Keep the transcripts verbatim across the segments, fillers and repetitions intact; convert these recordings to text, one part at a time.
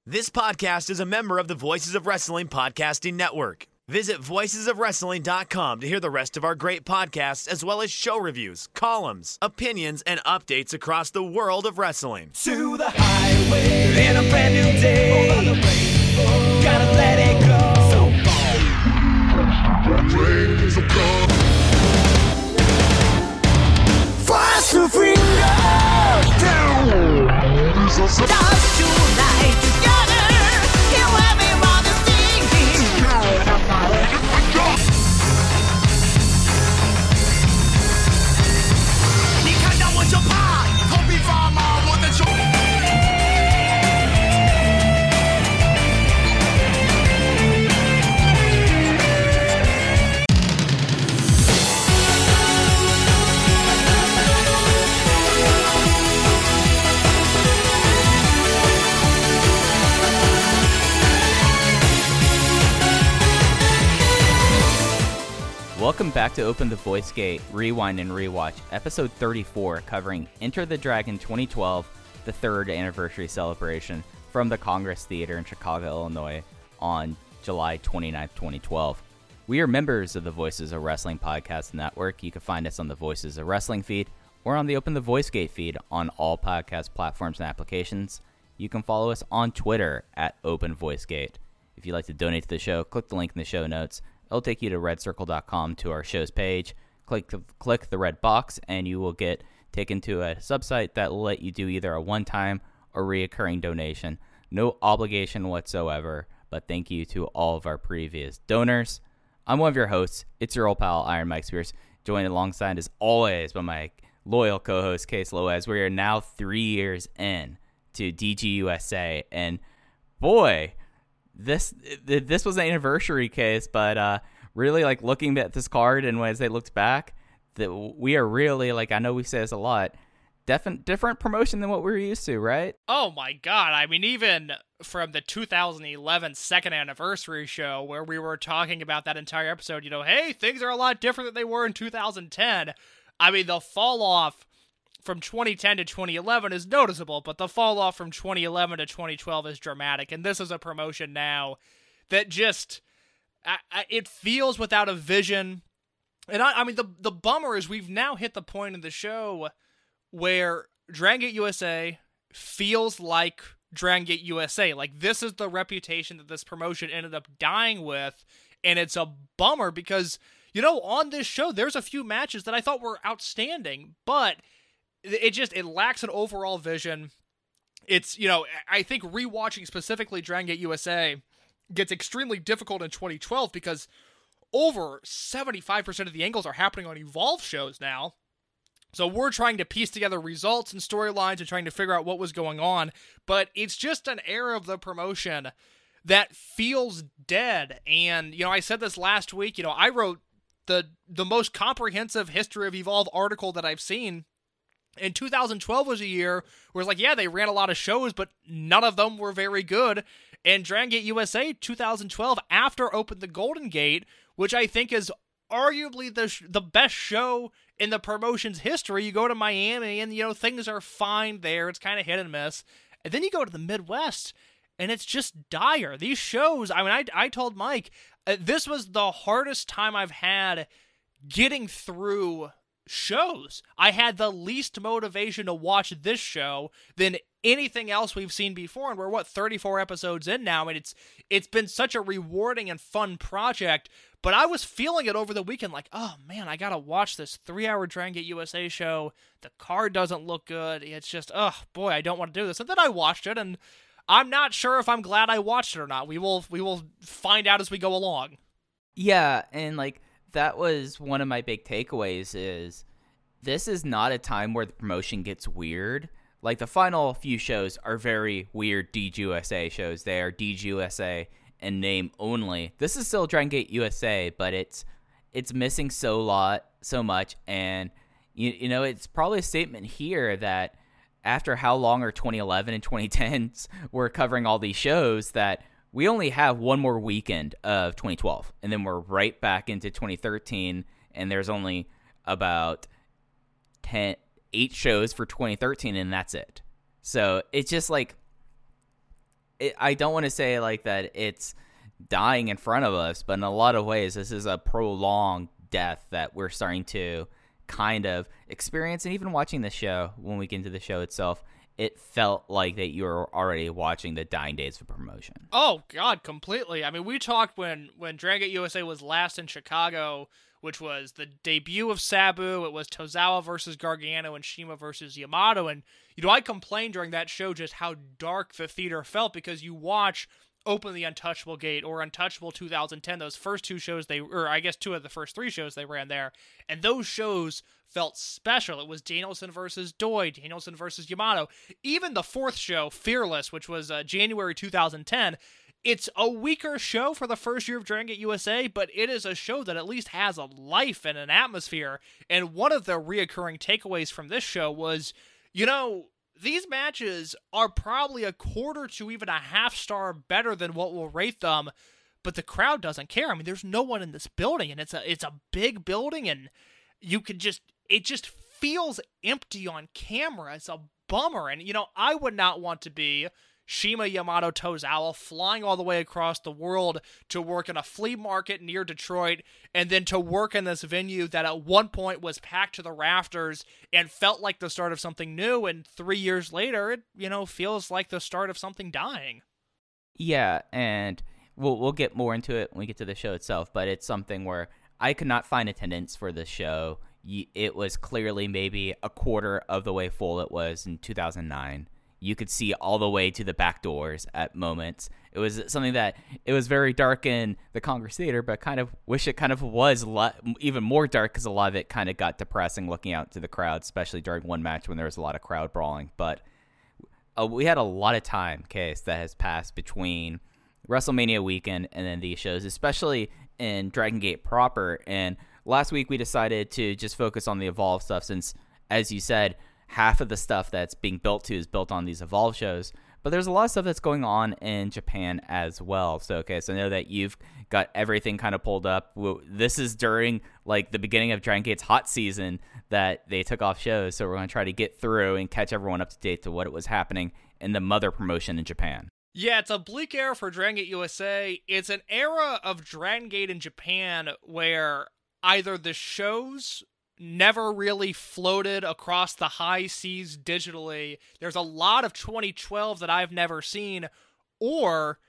This podcast is a member of the Voices of Wrestling Podcasting Network. Visit voices of wrestling dot com to hear the rest of our great podcasts, as well as show reviews, columns, opinions, and updates across the world of wrestling. To the highway in a brand new day. Over the rainbow, gotta let it go. So far. Fast to freedom. Stars tonight together. Here everybody's singing. 你看到我就怕，头皮发麻，我的手。 Welcome back to Open the Voice Gate, Rewind and Rewatch, episode thirty-four, covering Enter the Dragon twenty twelve, the third anniversary celebration from the Congress Theater in Chicago, Illinois, on July twenty-ninth, twenty twelve. We are members of the Voices of Wrestling Podcast Network. You can find us on the Voices of Wrestling feed or on the Open the Voice Gate feed on all podcast platforms and applications. You can follow us on Twitter at Open Voice Gate. If you'd like to donate to the show, click the link in the show notes. It'll take you to red circle dot com to our show's page. Click the, click the red box, and you will get taken to a subsite that will let you do either a one-time or reoccurring donation. No obligation whatsoever, but thank you to all of our previous donors. I'm one of your hosts. It's your old pal, Iron Mike Spears, joined alongside, as always, by my loyal co-host, Case Loez. We are now three years in to D G U S A, and boy... This this was an anniversary case, but uh, really, like, looking at this card and as they looked back, that we are really, like, I know we say this a lot, different different promotion than what we're used to, right? Oh my god, I mean, even from the two thousand eleven second anniversary show where we were talking about that entire episode, you know, hey, things are a lot different than they were in two thousand ten. I mean, the fall off from twenty ten to twenty eleven is noticeable, but the fall off from twenty eleven to twenty twelve is dramatic, and this is a promotion now that just, I, I, it feels without a vision, and I, I mean, the, the bummer is we've now hit the point in the show where Dragon Gate U S A feels like Dragon Gate U S A, like this is the reputation that this promotion ended up dying with, and it's a bummer because, you know, on this show, there's a few matches that I thought were outstanding, but it just, it lacks an overall vision. It's, you know, I think rewatching specifically Dragon Gate U S A gets extremely difficult in twenty twelve because over seventy-five percent of the angles are happening on Evolve shows now. So we're trying to piece together results and storylines and trying to figure out what was going on. But it's just an era of the promotion that feels dead. And, you know, I said this last week, you know, I wrote the the most comprehensive History of Evolve article that I've seen. And two thousand twelve was a year where it's like, yeah, they ran a lot of shows, but none of them were very good. And Dragon Gate U S A twenty twelve, after Open the Golden Gate, which I think is arguably the sh- the best show in the promotion's history. You go to Miami and, you know, things are fine there. It's kind of hit and miss. And then you go to the Midwest and it's just dire. These shows, I mean, I, I told Mike, uh, this was the hardest time I've had getting through shows. I had the least motivation to watch this show than anything else we've seen before, and we're what thirty-four episodes in now. I mean, it's it's been such a rewarding and fun project, but I was feeling it over the weekend like, oh man, I gotta watch this three-hour Dragon Gate U S A show. The card doesn't look good. It's just, oh boy, I don't want to do this. And then I watched it, and I'm not sure if I'm glad I watched it or not. We will we will find out as we go along. Yeah, and like that was one of my big takeaways is this is not a time where the promotion gets weird. Like, the final few shows are very weird D G U S A shows. They are D G U S A in name only. This is still Dragon Gate U S A, but it's it's missing so lot so much, and you you know it's probably a statement here that after how long are twenty eleven and twenty tens we're covering all these shows that we only have one more weekend of twenty twelve, and then we're right back into twenty thirteen, and there's only about ten, eight shows for twenty thirteen, and that's it. So it's just like it, I don't want to say like that it's dying in front of us, but in a lot of ways, this is a prolonged death that we're starting to kind of experience. And even watching the show, when we get into the show itself, it felt like that you were already watching the dying days of promotion. Oh, God, completely. I mean, we talked when, when Dragon Gate U S A was last in Chicago, which was the debut of Sabu. It was Tozawa versus Gargano and Shima versus Yamato. And, you know, I complained during that show just how dark the theater felt, because you watch Open the Untouchable Gate or Untouchable two thousand ten, those first two shows they, or I guess two of the first three shows they ran there, and those shows felt special. It was Danielson versus Doi, Danielson versus Yamato. Even the fourth show, Fearless, which was uh, January two thousand ten, it's a weaker show for the first year of Dragon Gate U S A, but it is a show that at least has a life and an atmosphere. And one of the reoccurring takeaways from this show was, you know, these matches are probably a quarter to even a half star better than what we'll rate them, but the crowd doesn't care. I mean, there's no one in this building, and it's a it's a big building, and you could just, it just feels empty on camera. It's a bummer. And, you know, I would not want to be Shima Yamato Tozawa flying all the way across the world to work in a flea market near Detroit, and then to work in this venue that at one point was packed to the rafters and felt like the start of something new, and three years later, it, you know, feels like the start of something dying. Yeah, and we'll we'll get more into it when we get to the show itself, but it's something where I could not find attendance for this show. It was clearly maybe a quarter of the way full it was in two thousand nine. You could see all the way to the back doors at moments. It was something that, it was very dark in the Congress Theater, but kind of wish it kind of was lo- even more dark, because a lot of it kind of got depressing looking out to the crowd, especially during one match when there was a lot of crowd brawling. But uh, we had a lot of time, Case, that has passed between WrestleMania weekend and then these shows, especially in Dragon Gate proper. And last week we decided to just focus on the Evolve stuff, since, as you said, half of the stuff that's being built to is built on these Evolve shows, but there's a lot of stuff that's going on in Japan as well. So, okay, so I know that you've got everything kind of pulled up. This is during, like, the beginning of Dragon Gate's hot season that they took off shows, so we're going to try to get through and catch everyone up to date to what it was happening in the mother promotion in Japan. Yeah, it's a bleak era for Dragon Gate U S A. It's an era of Dragon Gate in Japan where either the shows never really floated across the high seas digitally. There's a lot of twenty twelve that I've never seen, or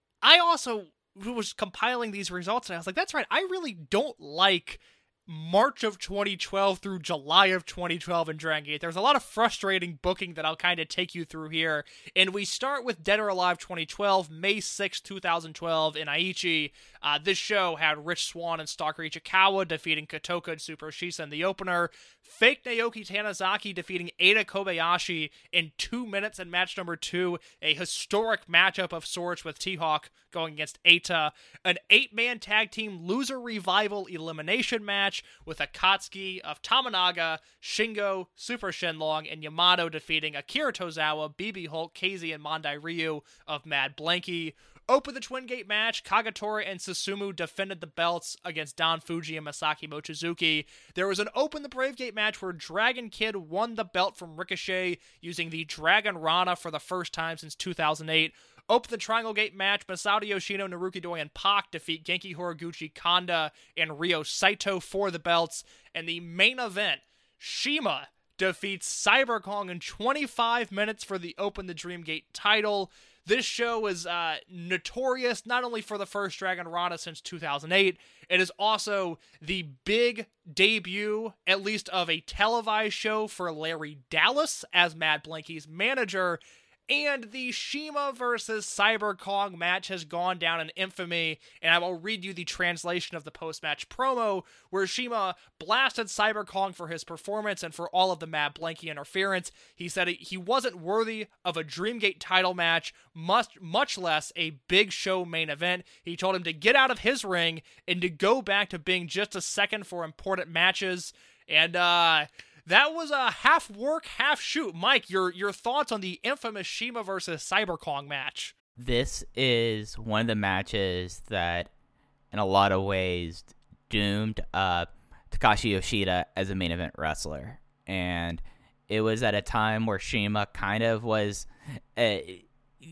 I also was compiling these results and I was like, that's right, I really don't like March of twenty twelve through July of twenty twelve in Dragon Gate. There's a lot of frustrating booking that I'll kind of take you through here. And we start with Dead or Alive twenty twelve, May sixth, twenty twelve in Aichi. Uh, this show had Rich Swann and Stalker Ichikawa defeating Kotoka and Super Shisa in the opener. Fake Naoki Tanizaki defeating Eita Kobayashi in two minutes in match number two. A historic matchup of sorts with T-Hawk going against Eita. An eight-man tag team loser revival elimination match with Akatsuki of Tamanaga, Shingo, Super Shenlong, and Yamato defeating Akira Tozawa, B B Hulk, K Z, and Mondai Ryu of Mad Blanky. Open the Twin Gate match, Kagetora and Susumu defended the belts against Don Fuji and Masaki Mochizuki. There was an Open the Brave Gate match where Dragon Kid won the belt from Ricochet using the Dragon Rana for the first time since two thousand eight. Open the Triangle Gate match, Masato Yoshino, Naruki Doi, and Pac defeat Genki Horiguchi, Kanda, and Ryo Saito for the belts. And the main event, Shima defeats Cyber Kong in twenty-five minutes for the Open the Dream Gate title. This show is uh, notorious not only for the first Dragon Rana since two thousand eight, it is also the big debut, at least of a televised show, for Larry Dallas as Mad Blanky's manager. And the Shima versus Cyber Kong match has gone down in infamy, and I will read you the translation of the post-match promo, where Shima blasted Cyber Kong for his performance and for all of the Mad Blanky interference. He said he wasn't worthy of a Dreamgate title match, much, much less a big show main event. He told him to get out of his ring and to go back to being just a second for important matches. And, uh... that was a half work, half shoot. Mike, your your thoughts on the infamous Shima versus Cyber Kong match? This is one of the matches that, in a lot of ways, doomed uh, Takashi Yoshida as a main event wrestler. And it was at a time where Shima kind of was... Uh,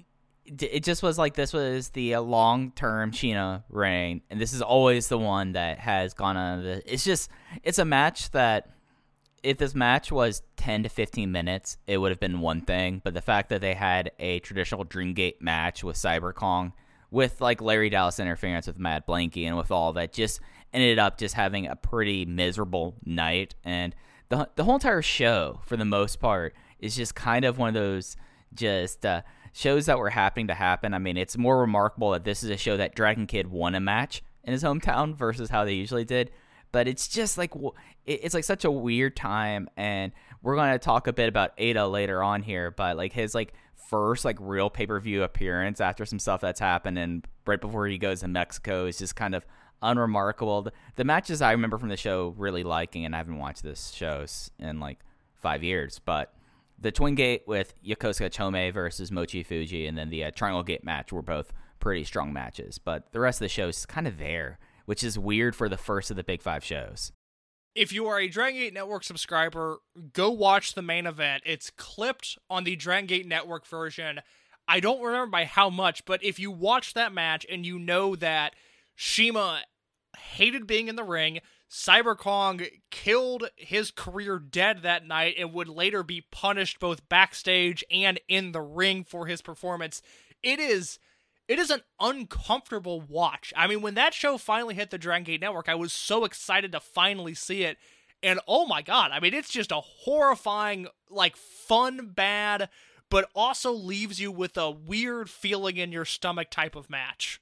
it just was like this was the uh, long-term Sheena reign, and this is always the one that has gone on. The, it's just, it's a match that if this match was ten to fifteen minutes, it would have been one thing, but the fact that they had a traditional Dreamgate match with Cyber Kong, with like Larry Dallas interference with Matt Blanky, and with all that, just ended up just having a pretty miserable night, and the the whole entire show, for the most part, is just kind of one of those just uh, shows that were happening to happen. I mean, it's more remarkable that this is a show that Dragon Kid won a match in his hometown versus how they usually did. But it's just like, it's like such a weird time. And we're going to talk a bit about Eita later on here. But like his like first like real pay-per-view appearance after some stuff that's happened and right before he goes to Mexico is just kind of unremarkable. The, the matches I remember from the show really liking, and I haven't watched this shows in like five years, but the Twin Gate with Yokosuka Chome versus Mochi Fuji, and then the uh, Triangle Gate match were both pretty strong matches. But the rest of the show is kind of there, which is weird for the first of the Big Five shows. If you are a Dragon Gate Network subscriber, go watch the main event. It's clipped on the Dragon Gate Network version. I don't remember by how much, but if you watch that match and you know that Shima hated being in the ring, Cyber Kong killed his career dead that night and would later be punished both backstage and in the ring for his performance. It is it is an uncomfortable watch. I mean, when that show finally hit the Dragon Gate Network, I was so excited to finally see it. And oh my god, I mean, it's just a horrifying, like, fun, bad, but also leaves you with a weird feeling in your stomach type of match.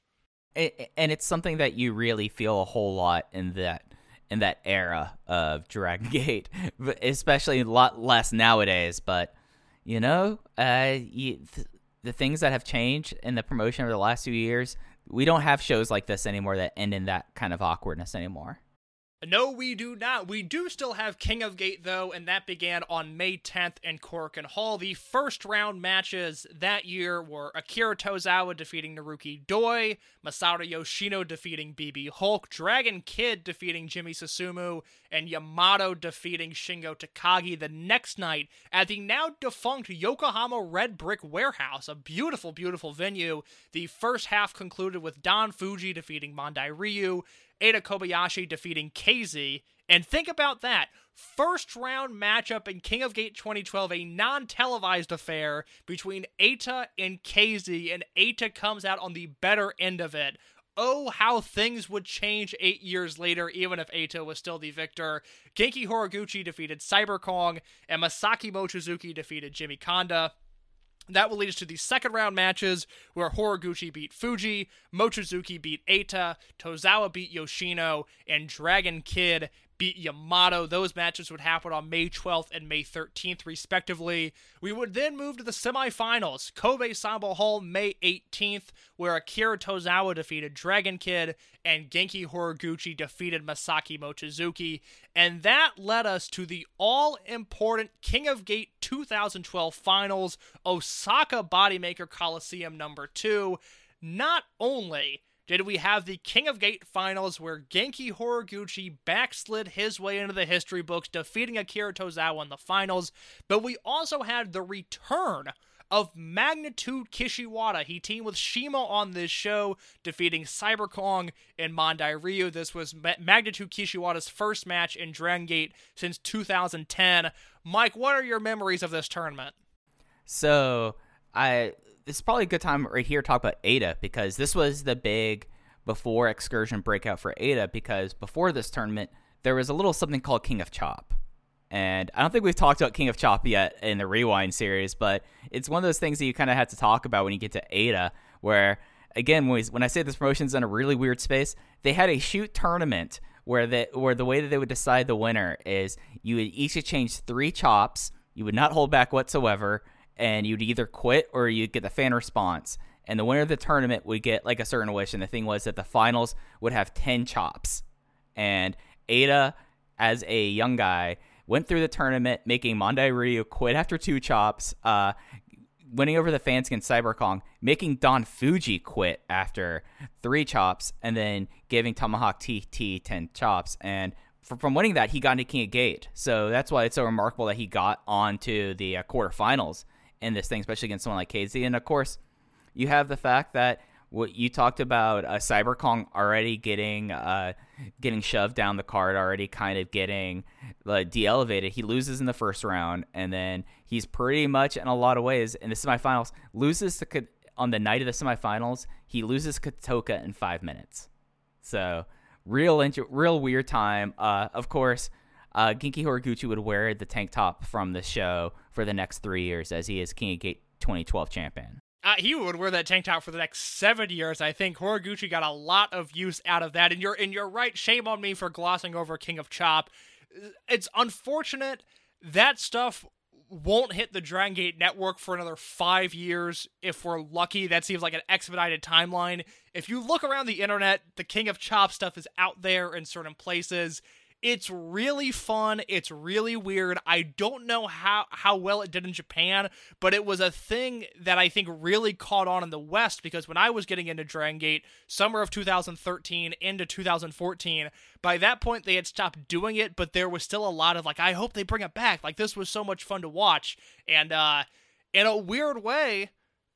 And it's something that you really feel a whole lot in that in that era of Dragon Gate, especially a lot less nowadays. But, you know, uh, you, th- the things that have changed in the promotion over the last few years, we don't have shows like this anymore that end in that kind of awkwardness anymore. No, we do not. We do still have King of Gate, though, and that began on May tenth in Korakuen Hall. The first round matches that year were Akira Tozawa defeating Naruki Doi, Masaru Yoshino defeating B B Hulk, Dragon Kid defeating Jimmy Susumu, and Yamato defeating Shingo Takagi the next night at the now defunct Yokohama Red Brick Warehouse, a beautiful, beautiful venue. The first half concluded with Don Fuji defeating Mondai Ryu, Eita Kobayashi defeating K Z, and think about that. First round matchup in King of Gate twenty twelve, a non-televised affair between Eita and K Z, and Eita comes out on the better end of it. Oh, how things would change eight years later, even if Eita was still the victor. Genki Horiguchi defeated Cyber Kong, and Masaki Mochizuki defeated Jimmy Kanda. That will lead us to the second round matches, where Horiguchi beat Fuji, Mochizuki beat Eita, Tozawa beat Yoshino, and Dragon Kid beat Yamato. Those matches would happen on May twelfth and May thirteenth, respectively. We would then move to the semifinals. Kobe Sanbo Hall, May eighteenth, where Akira Tozawa defeated Dragon Kid, and Genki Horiguchi defeated Masaki Mochizuki. And that led us to the all-important King of Gate two thousand twelve finals, Osaka Bodymaker Coliseum number two. Not only did we have the King of Gate finals where Genki Horiguchi backslid his way into the history books, defeating Akira Tozawa in the finals, but we also had the return of Magnitude Kishiwada. He teamed with Shima on this show, defeating Cyber Kong and Mondai Ryu. This was Ma- Magnitude Kishiwada's first match in Dragon Gate since two thousand ten. Mike, what are your memories of this tournament? So, I... This is probably a good time right here to talk about Eita, because this was the big before excursion breakout for Eita, because before this tournament, there was a little something called King of Chop. And I don't think we've talked about King of Chop yet in the Rewind series, but it's one of those things that you kind of have to talk about when you get to Eita, where, again, when, we, when I say this promotion's in a really weird space, they had a shoot tournament where the, where the way that they would decide the winner is you would each exchange three chops, you would not hold back whatsoever, and you'd either quit or you'd get the fan response. And the winner of the tournament would get like a certain wish. And the thing was that the finals would have ten chops. And Eita, as a young guy, went through the tournament, making Mondai Ryu quit after two chops, uh, winning over the fans against Cyber Kong, making Don Fuji quit after three chops, and then giving Tomahawk T T ten chops. And from winning that, he got into King of Gate. So that's why it's so remarkable that he got onto the uh, quarterfinals in this thing, especially against someone like K Z. And of course, You have the fact that what you talked about, uh, Cyber Kong already getting uh, getting shoved down the card, already kind of getting uh, de-elevated. He loses in the first round, and then he's pretty much, in a lot of ways, in the semifinals, loses to on the night of the semifinals, he loses Kotoka in five minutes. So real, int- real weird time. Uh, of course, uh, Genki Horiguchi would wear the tank top from the show for the next three years as he is King of Gate twenty twelve champion. Uh, he would wear that tank top for the next seven years. I think Horiguchi got a lot of use out of that. And you're and you're right. Shame on me for glossing over King of Chop. It's unfortunate that stuff won't hit the Dragon Gate network for another five years if we're lucky. That seems like an expedited timeline. If you look around the internet, the King of Chop stuff is out there in certain places. It's really fun. It's really weird. I don't know how, how well it did in Japan, but it was a thing that I think really caught on in the West, because when I was getting into Dragon Gate, summer of two thousand thirteen into two thousand fourteen, by that point they had stopped doing it, but there was still a lot of like, I hope they bring it back. Like, this was so much fun to watch. And uh, in a weird way,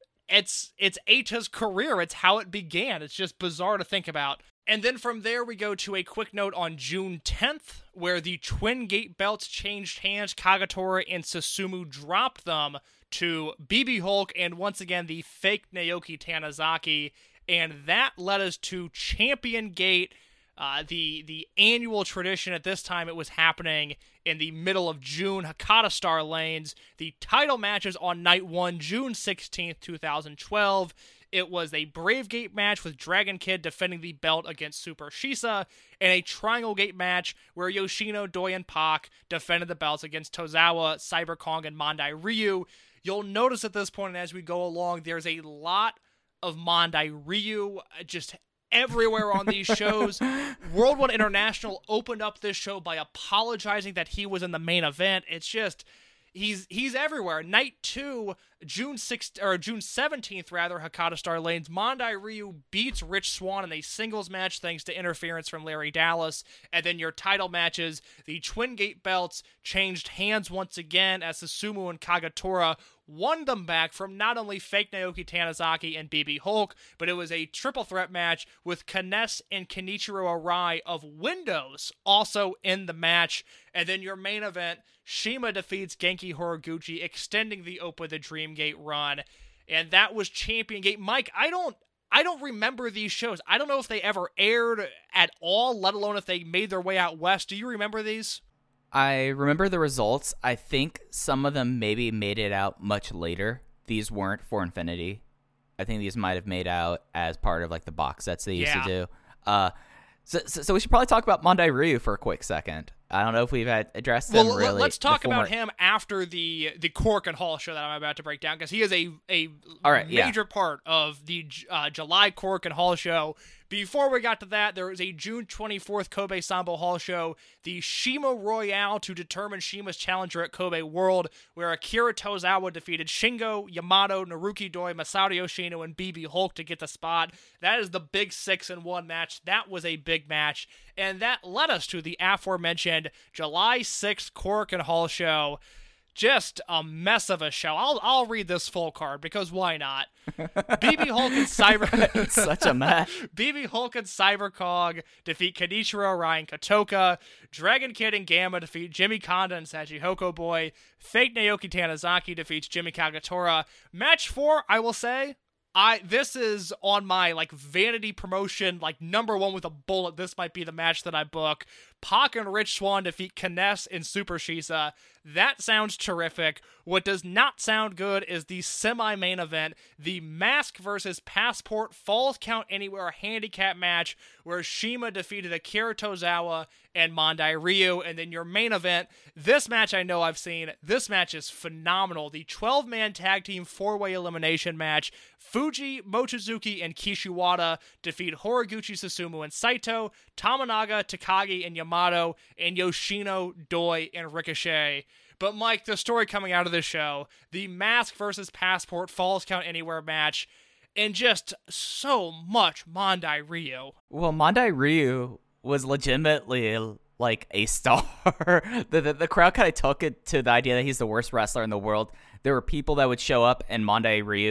it's it's Eita's career. It's how it began. It's just bizarre to think about. And then from there, we go to a quick note on June tenth, where the Twin Gate belts changed hands. Kagetora and Susumu dropped them to B B Hulk and once again the fake Naoki Tanizaki. And that led us to Champion Gate, uh, the, the annual tradition. At this time, it was happening in the middle of June. Hakata Star Lanes. The title matches on night one, June sixteenth, twenty twelve. It was a Brave Gate match with Dragon Kid defending the belt against Super Shisa, and a Triangle Gate match where Yoshino, Doi, and Pac defended the belts against Tozawa, Cyber Kong, and Mondai Ryu. You'll notice at this point, and as we go along, there's a lot of Mondai Ryu just everywhere on these shows. World One International opened up this show by apologizing that he was in the main event. It's just... He's he's everywhere. Night two, June sixth or June seventeenth rather, Hakata Star Lanes. Mondai Ryu beats Rich Swann in a singles match thanks to interference from Larry Dallas. And then your title matches, the Twin Gate belts changed hands once again as Susumu and Kagetora won them back from not only fake Naoki Tanizaki and B B Hulk, but it was a triple threat match with Kness and Kenichiro Arai of Windows also in the match. And then your main event, Shima defeats Genki Horiguchi, extending the Opa the Dream Gate run. And that was Champion Gate. Mike, I don't I don't remember these shows. I don't know if they ever aired at all, let alone if they made their way out west. Do you remember these? I remember the results. I think some of them maybe made it out much later. These weren't for Infinity. I think these might have made out as part of like the box sets they used yeah. to do. Uh, so, so, so we should probably talk about Mondai Ryu for a quick second. I don't know if we've had addressed well, them really. Let's talk former... about him after the the Cork and Hall show that I'm about to break down, because he is a a All right, major yeah. part of the uh, July Cork and Hall show. Before we got to that, there was a June twenty-fourth Kobe Sambo Hall show, the Shima Royale to determine Shima's challenger at Kobe World, where Akira Tozawa defeated Shingo, Yamato, Naruki Doi, Masato Yoshino, and B B Hulk to get the spot. That is the big six in one match. That was a big match. And that led us to the aforementioned July sixth Cork and Hall show. Just a mess of a show. I'll I'll read this full card because why not? B B Hulk and Cyber It's such a mess. B B Hulk and Cyber Kong defeat Kenichiro, Ryan Kotoka. Dragon Kid and Gamma defeat Jimmy Kanda and Sagihoko Boy. Fake Naoki Tanizaki defeats Jimmy Kagetora. Match four, I will say, I this is on my like vanity promotion, like number one with a bullet. This might be the match that I book. Pac and Rich Swann defeat Kness and Super Shisa. That sounds terrific. What does not sound good is the semi-main event, the Mask versus Passport Falls Count Anywhere handicap match, where Shima defeated Akira Tozawa and Mondai Ryu. And then your main event, this match I know I've seen. This match is phenomenal. The twelve-man tag team four-way elimination match. Fuji, Mochizuki, and Kishiwada defeat Horiguchi, Susumu, and Saito, Tamanaga, Takagi, and Yamato, and Yoshino, Doi, and Ricochet. But Mike, the story coming out of this show, the Mask versus Passport Falls Count Anywhere match, and just so much Mondai Ryu. Well, Mondai Ryu was legitimately like a star. the, the the crowd kind of took it to the idea that he's the worst wrestler in the world. There were people that would show up and Mondai Ryu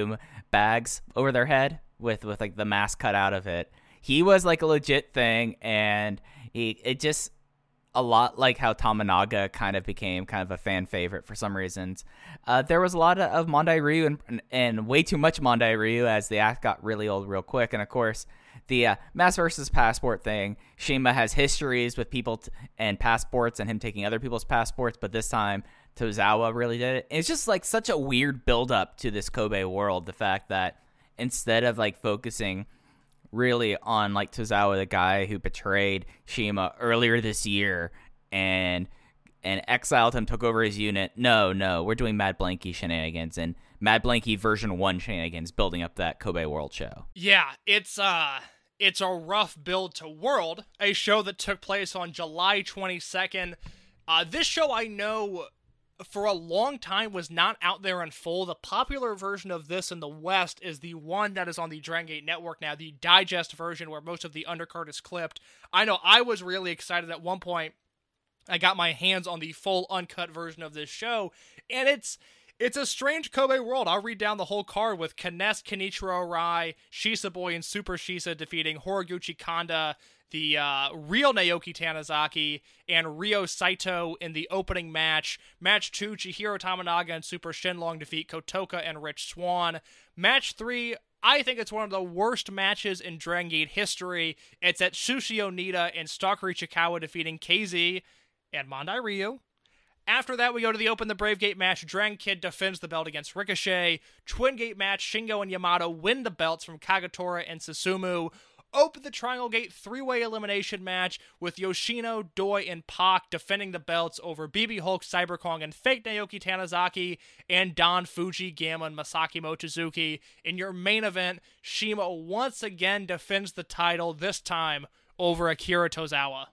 bags over their head with, with like the mask cut out of it. He was like a legit thing, and he it just a lot like how Tominaga kind of became kind of a fan favorite for some reasons. Uh, there was a lot of, of Mondai Ryu and, and way too much Mondai Ryu as the act got really old real quick. And of course, the uh, mask versus passport thing, CIMA has histories with people t- and passports and him taking other people's passports, but this time Tozawa really did it. It's just like such a weird build-up to this Kobe world, the fact that instead of like focusing really on like Tozawa, the guy who betrayed CIMA earlier this year and and exiled him, took over his unit. No, no, we're doing Mad Blanky shenanigans and Mad Blanky version one shenanigans, building up that Kobe World show. Yeah, it's uh it's a rough build to World, a show that took place on July twenty-second. Uh, this show I know for a long time was not out there in full. The popular version of this in the West is the one that is on the Dragon Gate Network now, the digest version where most of the undercard is clipped. I know I was really excited at one point. I got my hands on the full uncut version of this show, and it's it's a strange Kobe world. I'll read down the whole card with Kness, Kenichiro Arai, Shisa Boy, and Super Shisa defeating Horiguchi Kanda, the uh, real Naoki Tanizaki, and Ryo Saito in the opening match. Match two, Chihiro Tominaga and Super Shenlong defeat Kotoka and Rich Swann. Match three, I think it's one of the worst matches in Dragon Gate history. It's at Sushi Onita and Stalker Ichikawa defeating K Z and Mondai Ryu. After that, we go to the Open the Brave Gate match. Dragon Kid defends the belt against Ricochet. Twin Gate match, Shingo and Yamato win the belts from Kagetora and Susumu. Open the Triangle Gate three-way elimination match with Yoshino, Doi, and Pac defending the belts over B B Hulk, Cyber Kong, and fake Naoki Tanizaki, and Don Fuji, Gamma, and Masaki Mochizuki. In your main event, CIMA once again defends the title, this time over Akira Tozawa.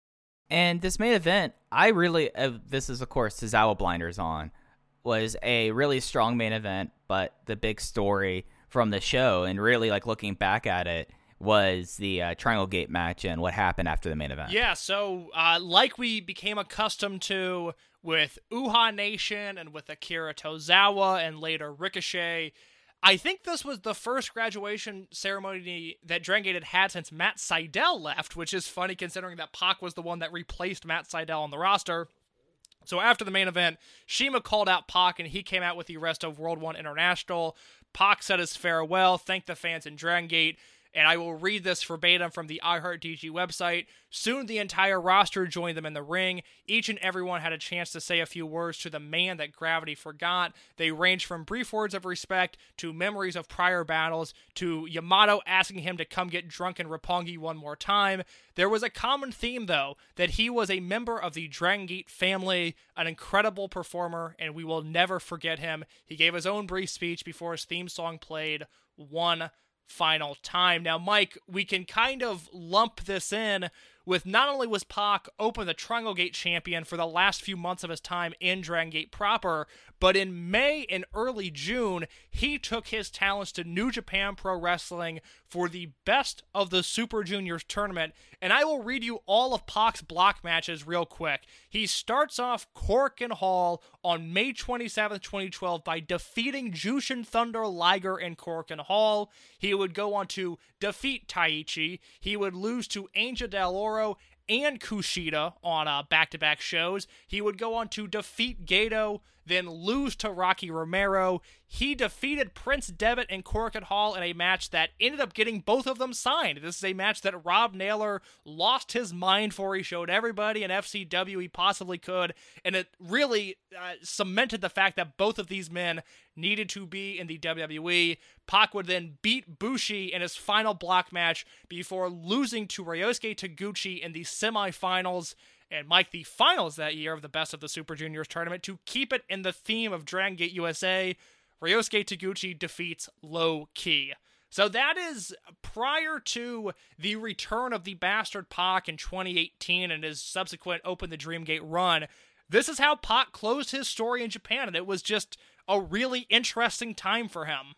And this main event, I really, uh, this is of course Tozawa blinders on, was a really strong main event, but the big story from the show, and really like looking back at it, was the uh, Triangle Gate match and what happened after the main event. Yeah, so uh, like we became accustomed to with Uhaa Nation and with Akira Tozawa and later Ricochet, I think this was the first graduation ceremony that Dragon Gate had had since Matt Sydal left, which is funny considering that Pac was the one that replaced Matt Sydal on the roster. So after the main event, CIMA called out Pac and he came out with the rest of World One International. Pac said his farewell, thanked the fans in Dragon Gate, and I will read this verbatim from the iHeartDG website. Soon the entire roster joined them in the ring. Each and everyone had a chance to say a few words to the man that gravity forgot. They ranged from brief words of respect to memories of prior battles to Yamato asking him to come get drunk in Roppongi one more time. There was a common theme, though, that he was a member of the Dragon Gate family, an incredible performer, and we will never forget him. He gave his own brief speech before his theme song played one final time. Now, Mike, we can kind of lump this in with not only was Pac Open the Triangle Gate champion for the last few months of his time in Dragon Gate proper, but in May and early June, he took his talents to New Japan Pro Wrestling for the Best of the Super Juniors tournament, and I will read you all of Pac's block matches real quick. He starts off Korakuen Hall on May twenty-seventh, twenty twelve by defeating Jushin Thunder Liger in Korakuen Hall. He would go on to defeat Taichi. He would lose to Angel Del Oro and Kushida on uh, back-to-back shows. He would go on to defeat Gato, then lose to Rocky Romero. He defeated Prince Devitt in Korakuen Hall in a match that ended up getting both of them signed. This is a match that Rob Naylor lost his mind for. He showed everybody in F C W he possibly could, and it really uh, cemented the fact that both of these men needed to be in the W W E. Pac would then beat Bushi in his final block match before losing to Ryosuke Taguchi in the semifinals. And Mike, the finals that year of the Best of the Super Juniors tournament, to keep it in the theme of Dragon Gate U S A, Ryosuke Taguchi defeats Low Ki. So that is prior to the return of the Bastard Pac in twenty eighteen and his subsequent Open the Dream Gate run. This is how Pac closed his story in Japan, and it was just a really interesting time for him.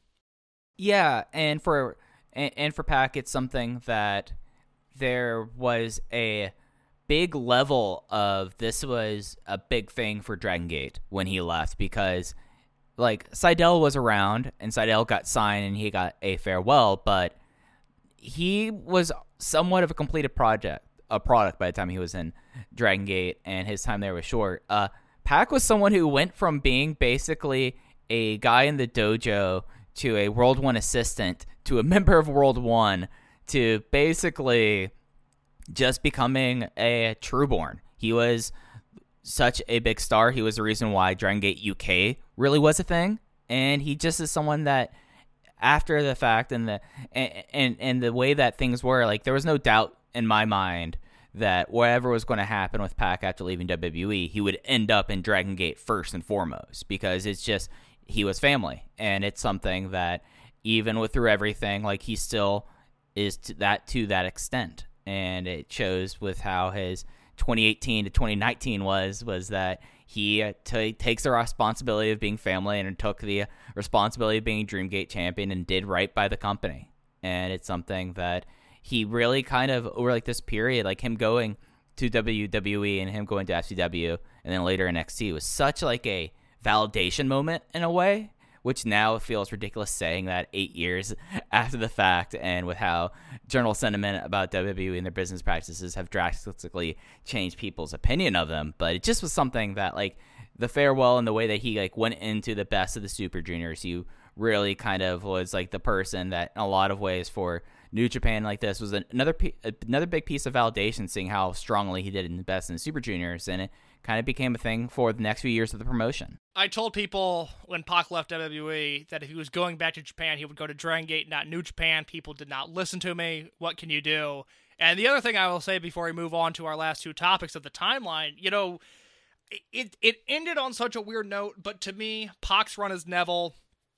Yeah, and for and, and for Pac, it's something that there was a big level of this was a big thing for Dragon Gate when he left, because like Sydal was around and Sydal got signed and he got a farewell, but he was somewhat of a completed project, a product by the time he was in Dragon Gate, and his time there was short. Uh, Pac was someone who went from being basically a guy in the dojo to a World One assistant to a member of World One to basically just becoming a trueborn. He was such a big star. He was the reason why Dragon Gate U K really was a thing, and he just is someone that after the fact and the and, and and the way that things were, like there was no doubt in my mind that whatever was going to happen with Pac after leaving W W E, he would end up in Dragon Gate first and foremost, because it's just he was family, and it's something that even with through everything, like he still is to that to that extent, and it shows with how his twenty eighteen to twenty nineteen was was that he uh, t- takes the responsibility of being family and took the responsibility of being Dreamgate champion and did right by the company. And it's something that he really kind of, over like this period, like him going to W W E and him going to F C W and then later in N X T was such like a validation moment in a way, which now feels ridiculous saying that eight years after the fact, and with how general sentiment about W W E and their business practices have drastically changed people's opinion of them. But it just was something that, like, the farewell and the way that he like went into the best of the Super Juniors, you really kind of was like the person that in a lot of ways for New Japan like this was another another big piece of validation, seeing how strongly he did in the best in the Super Juniors, and it kind of became a thing for the next few years of the promotion. I told people when Pac left W W E that if he was going back to Japan, he would go to Dragon Gate, not New Japan. People did not listen to me. What can you do? And the other thing I will say before we move on to our last two topics of the timeline, you know, it it ended on such a weird note, but to me, Pac's run as Neville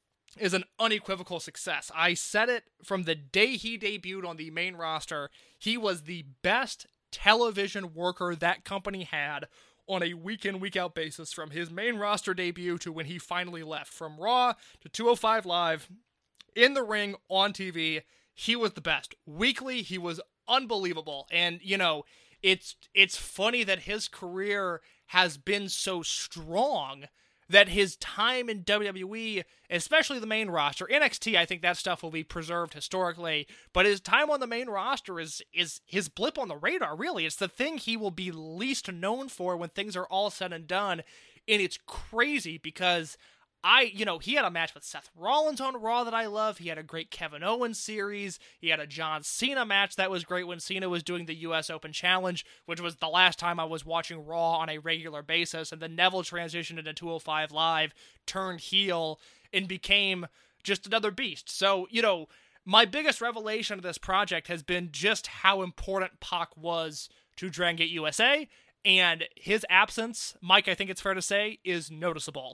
is an unequivocal success. I said it from the day he debuted on the main roster. He was the best television worker that company had on a week-in, week-out basis, from his main roster debut to when he finally left. From Raw to two oh five Live, in the ring, on T V, he was the best. Weekly, he was unbelievable. And, you know, it's it's funny that his career has been so strong that his time in W W E, especially the main roster, N X T, I think that stuff will be preserved historically, but his time on the main roster is is his blip on the radar, really. It's the thing he will be least known for when things are all said and done, and it's crazy because I, you know, he had a match with Seth Rollins on Raw that I love. He had a great Kevin Owens series. He had a John Cena match that was great when Cena was doing the U S Open Challenge, which was the last time I was watching Raw on a regular basis. And then Neville transitioned into two oh five Live, turned heel, and became just another beast. So, you know, my biggest revelation of this project has been just how important Pac was to Dragon Gate U S A, and his absence, Mike, I think it's fair to say, is noticeable.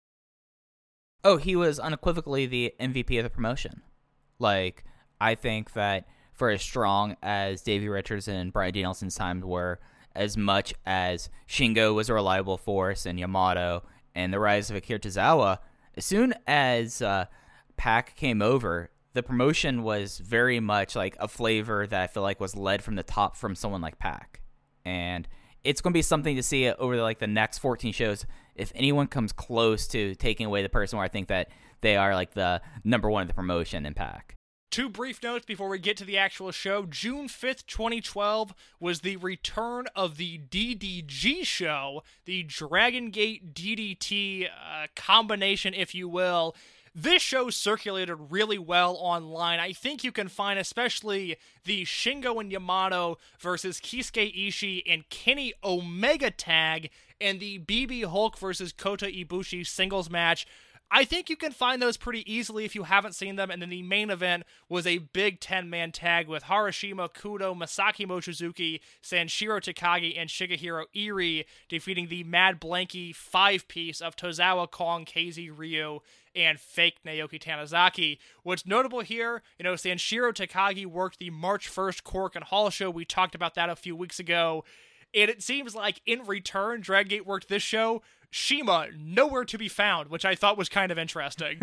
Oh, he was unequivocally the M V P of the promotion. Like, I think that for as strong as Davey Richards and Bryan Danielson's times were, as much as Shingo was a reliable force and Yamato and the rise of Akira Tozawa, as soon as uh, Pac came over, the promotion was very much like a flavor that I feel like was led from the top from someone like Pac. And it's going to be something to see over the, like the next fourteen shows if anyone comes close to taking away the person where I think that they are like the number one of the promotion in Pac. Two brief notes before we get to the actual show. June fifth, twenty twelve was the return of the D D G show, the Dragon Gate D D T uh, combination, if you will. This show circulated really well online. I think you can find especially the Shingo and Yamato versus Kisuke Ishii and Kenny Omega tag and the B B Hulk versus Kota Ibushi singles match. I think you can find those pretty easily if you haven't seen them. And then the main event was a big ten-man tag with Harashima, Kudo, Masaki Mochizuki, Sanshiro Takagi, and Shigehiro Iri defeating the Mad Blanky five-piece of Tozawa, Kong, K Z, Ryu, and fake Naoki Tanizaki. What's notable here, you know, Sanshiro Takagi worked the March first Korakuen Hall show. We talked about that a few weeks ago. And it seems like in return, Dragon Gate worked this show. Shima, nowhere to be found, which I thought was kind of interesting.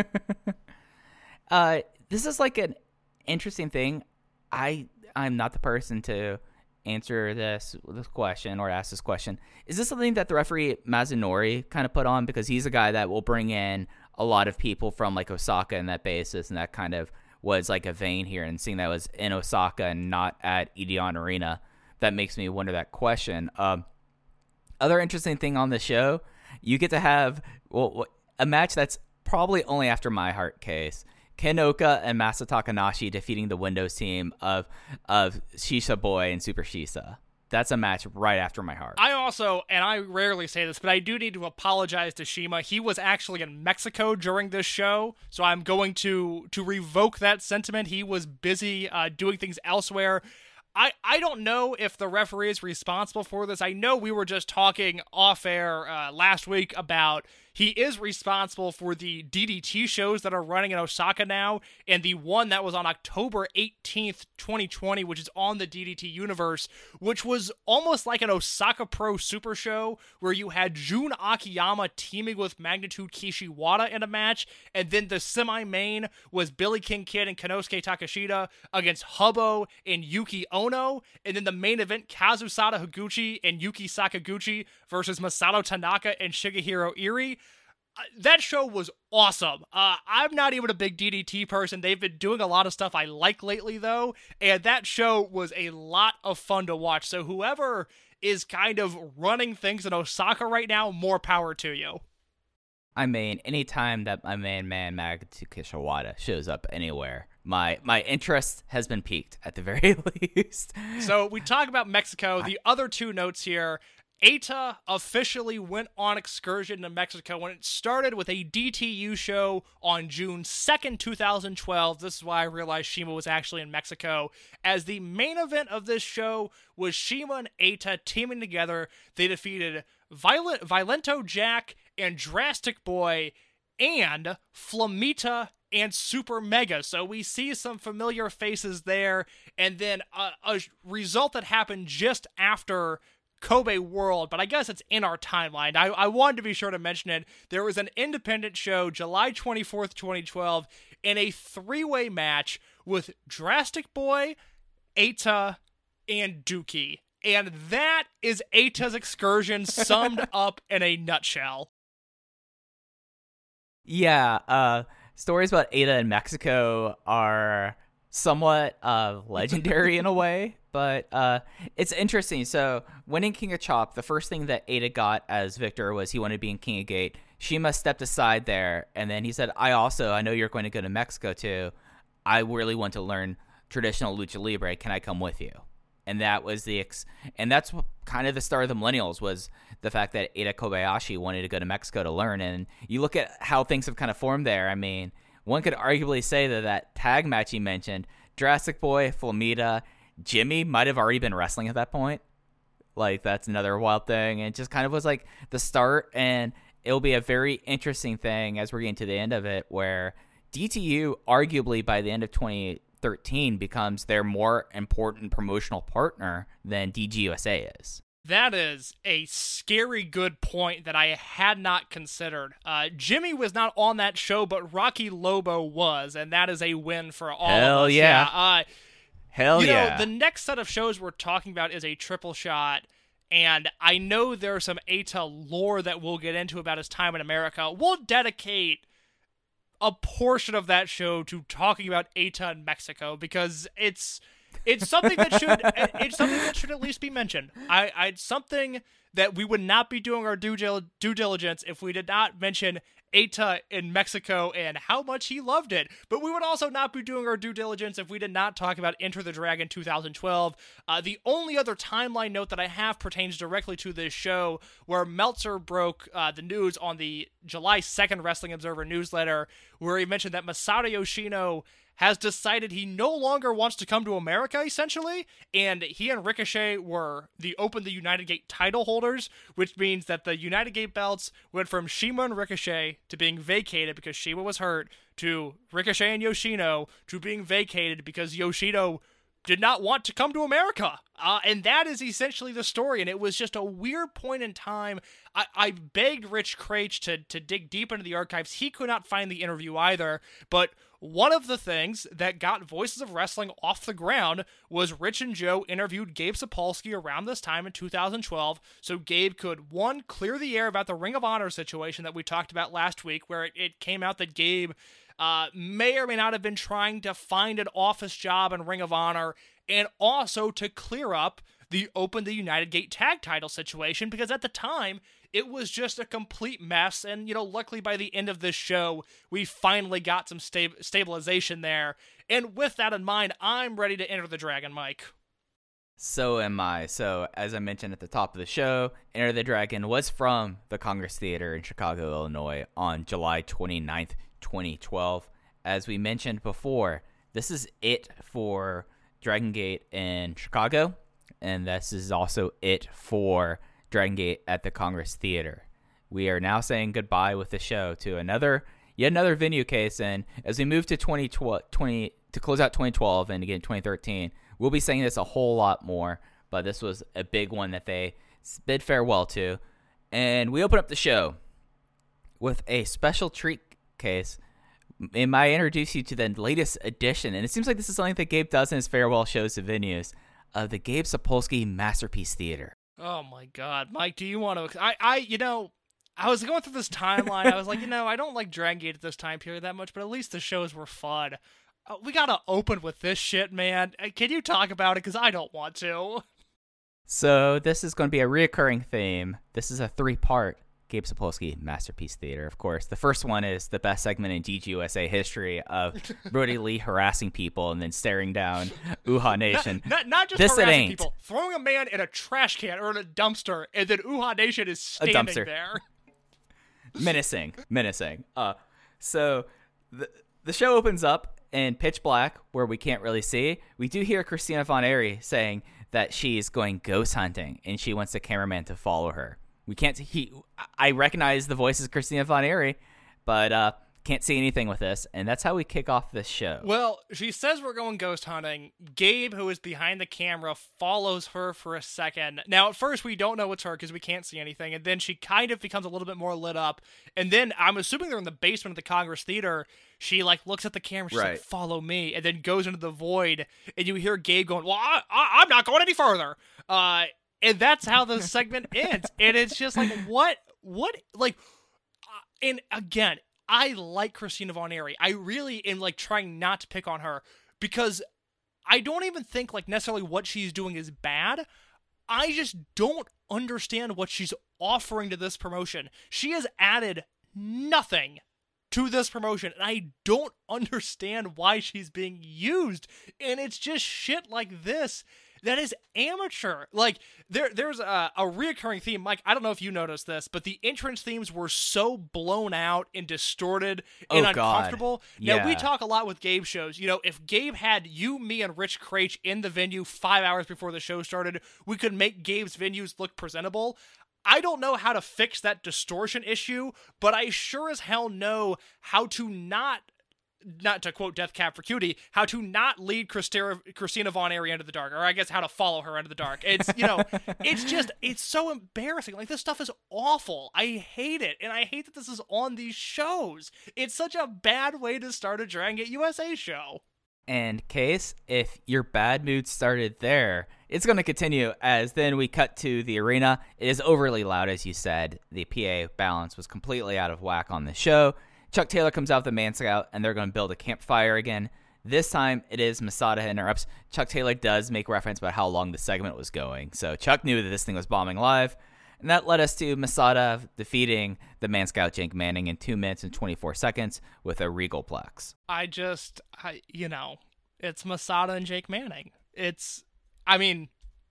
uh, this is like an interesting thing. I, I'm not the person to answer this, this question or ask this question. Is this something that the referee Mazunori kind of put on? Because he's a guy that will bring in a lot of people from like Osaka in that basis, and that kind of was like a vein here. And seeing that was in Osaka and not at Edion Arena, that makes me wonder that question. Um, other interesting thing on the show, you get to have well a match that's probably only after my heart case. Ken Oka and Masa Takanashi defeating the Windows team of of Shisha Boy and Super Shisa. That's a match right after my heart. I also, and I rarely say this, but I do need to apologize to Shima. He was actually in Mexico during this show, so I'm going to to revoke that sentiment. He was busy uh, doing things elsewhere. I, I don't know if the referee is responsible for this. I know we were just talking off air uh, last week about he is responsible for the D D T shows that are running in Osaka now, and the one that was on October eighteenth, twenty twenty, which is on the D D T universe, which was almost like an Osaka Pro Super Show, where you had Jun Akiyama teaming with Magnitude Kishiwada in a match, and then the semi-main was Billy King Kid and Konosuke Takashita against Hubbo and Yuki Ono, and then the main event, Kazusada Higuchi and Yuki Sakaguchi versus Masato Tanaka and Shigehiro Iri. Uh, that show was awesome. Uh, I'm not even a big D D T person. They've been doing a lot of stuff I like lately, though, and that show was a lot of fun to watch. So whoever is kind of running things in Osaka right now, more power to you. I mean, anytime that my main man Magnitude Kishiwada shows up anywhere, my my interest has been piqued at the very least. So we talk about Mexico. The I- other two notes here. Eita officially went on excursion to Mexico when it started with a D T U show on June second, twenty twelve. This is why I realized Shima was actually in Mexico. As the main event of this show was Shima and Eita teaming together. They defeated Violent, Violento Jack and Drastic Boy and Flamita and Super Mega. So we see some familiar faces there. And then a, a result that happened just after Kobe World, but I guess it's in our timeline. I, I wanted to be sure to mention it. There was an independent show, July twenty-fourth, twenty twelve, in a three-way match with Drastic Boy, Eita, and Dookie. And that is Eita's excursion summed up in a nutshell. Yeah, uh, stories about Eita in Mexico are somewhat uh, legendary in a way, but uh, it's interesting. So winning King of Chop, the first thing that Eita got as victor was he wanted to be in King of Gate. Shima stepped aside there, and then he said, I also, I know you're going to go to Mexico too. I really want to learn traditional Lucha Libre. Can I come with you? And that was the, ex- and that's what, kind of the start of the Millennials was the fact that Eita Kobayashi wanted to go to Mexico to learn. And you look at how things have kind of formed there. I mean, one could arguably say that that tag match he mentioned, Drastic Boy, Flamita, Jimmy might have already been wrestling at that point. Like, that's another wild thing. And it just kind of was like the start. And it'll be a very interesting thing as we're getting to the end of it, where D T U, arguably by the end of twenty thirteen, becomes their more important promotional partner than D G U S A is. That is a scary good point that I had not considered. Uh, Jimmy was not on that show, but Rocky Lobo was, and that is a win for all Hell of us. yeah. yeah uh, Hell you yeah. know, the next set of shows we're talking about is a triple shot, and I know there's some Eita lore that we'll get into about his time in America. We'll dedicate a portion of that show to talking about Eita in Mexico, because it's it's something that should it's something that should at least be mentioned. I, I it's something that we would not be doing our due, due diligence if we did not mention Eita in Mexico and how much he loved it. But we would also not be doing our due diligence if we did not talk about Enter the Dragon two thousand twelve. Uh, the only other timeline note that I have pertains directly to this show, where Meltzer broke uh, the news on the July second Wrestling Observer newsletter, where he mentioned that Masato Yoshino has decided he no longer wants to come to America, essentially, and he and Ricochet were the Open the United Gate title holders, which means that the United Gate belts went from Shima and Ricochet to being vacated because Shima was hurt, to Ricochet and Yoshino to being vacated because Yoshino did not want to come to America. Uh, and that is essentially the story, and it was just a weird point in time. I, I begged Rich Craich to, to dig deep into the archives. He could not find the interview either, but one of the things that got Voices of Wrestling off the ground was Rich and Joe interviewed Gabe Sapolsky around this time in two thousand twelve, so Gabe could, one, clear the air about the Ring of Honor situation that we talked about last week, where it, it came out that Gabe uh, may or may not have been trying to find an office job in Ring of Honor, and also to clear up the Open the United Gate tag title situation, because at the time, it was just a complete mess, and, you know, luckily by the end of this show, we finally got some sta- stabilization there. And with that in mind, I'm ready to enter the Dragon, Mike. So am I. So, as I mentioned at the top of the show, Enter the Dragon was from the Congress Theater in Chicago, Illinois on July twenty-ninth, twenty twelve. As we mentioned before, this is it for Dragon Gate in Chicago, and this is also it for Dragon Gate at the Congress Theater. We are now saying goodbye with the show to another, yet another venue case, and as we move to twenty twenty to close out twenty twelve and again twenty thirteen, we'll be saying this a whole lot more, but this was a big one that they bid farewell to. And we open up the show with a special treat case. And I introduce you to the latest edition, and it seems like this is something that Gabe does in his farewell shows to venues, of the Gabe Sapolsky Masterpiece Theater. Oh my God, Mike, do you want to, I, I, you know, I was going through this timeline, I was like, you know, I don't like Dragon Gate at this time period that much, but at least the shows were fun. Uh, we gotta open with this shit, man. Uh, Can you talk about it? Because I don't want to. So this is going to be a reoccurring theme. This is a three-part Gabe Sapolsky Masterpiece Theater, of course. The first one is the best segment in G G U S A history of Brody Lee harassing people and then staring down Uhaa Nation. Not, not, not just this harassing people, throwing a man in a trash can or in a dumpster, and then Uhaa Nation is standing there. menacing, menacing. Uh, so the the show opens up in pitch black, where we can't really see. We do hear Christina Von Eerie saying that she's going ghost hunting, and she wants the cameraman to follow her. We can't. He. I recognize the voice of Christina Von Eerie, but uh, can't see anything with this, and that's how we kick off this show. Well, she says we're going ghost hunting. Gabe, who is behind the camera, follows her for a second. Now, at first, we don't know it's her because we can't see anything, and then she kind of becomes a little bit more lit up. And then I'm assuming they're in the basement of the Congress Theater. She like looks at the camera. She's right. like, "Follow me," and then goes into the void. And you hear Gabe going, "Well, I, I, I'm not going any further." Uh. And that's how the segment ends. And it's just like, what, what, like, uh, and again, I like Christina Von Eerie. I really am, like, trying not to pick on her because I don't even think, like, necessarily what she's doing is bad. I just don't understand what she's offering to this promotion. She has added nothing to this promotion, and I don't understand why she's being used. And it's just shit like this that is amateur. Like, there, there's a, a reoccurring theme. Mike, I don't know if you noticed this, but the entrance themes were so blown out and distorted and oh, uncomfortable. God. Yeah. Now, we talk a lot with Gabe shows. You know, if Gabe had you, me, and Rich Craich in the venue five hours before the show started, we could make Gabe's venues look presentable. I don't know how to fix that distortion issue, but I sure as hell know how to not, not to quote Death Cab for Cutie, how to not lead Christina, Christina Von Eerie into the dark, or I guess how to follow her into the dark. It's, you know, it's just, it's so embarrassing. Like, this stuff is awful. I hate it, and I hate that this is on these shows. It's such a bad way to start a Dragon Gate U S A show. And Case, if your bad mood started there, it's going to continue as then we cut to the arena. It is overly loud, as you said. The P A balance was completely out of whack on the show. Chuck Taylor comes out with the Man Scout, and they're going to build a campfire again. This time, it is Masada interrupts. Chuck Taylor does make reference about how long the segment was going. So Chuck knew that this thing was bombing live. And that led us to Masada defeating the Man Scout Jake Manning in two minutes and twenty-four seconds with a Regalplex. I just, I, you know, it's Masada and Jake Manning. It's, I mean,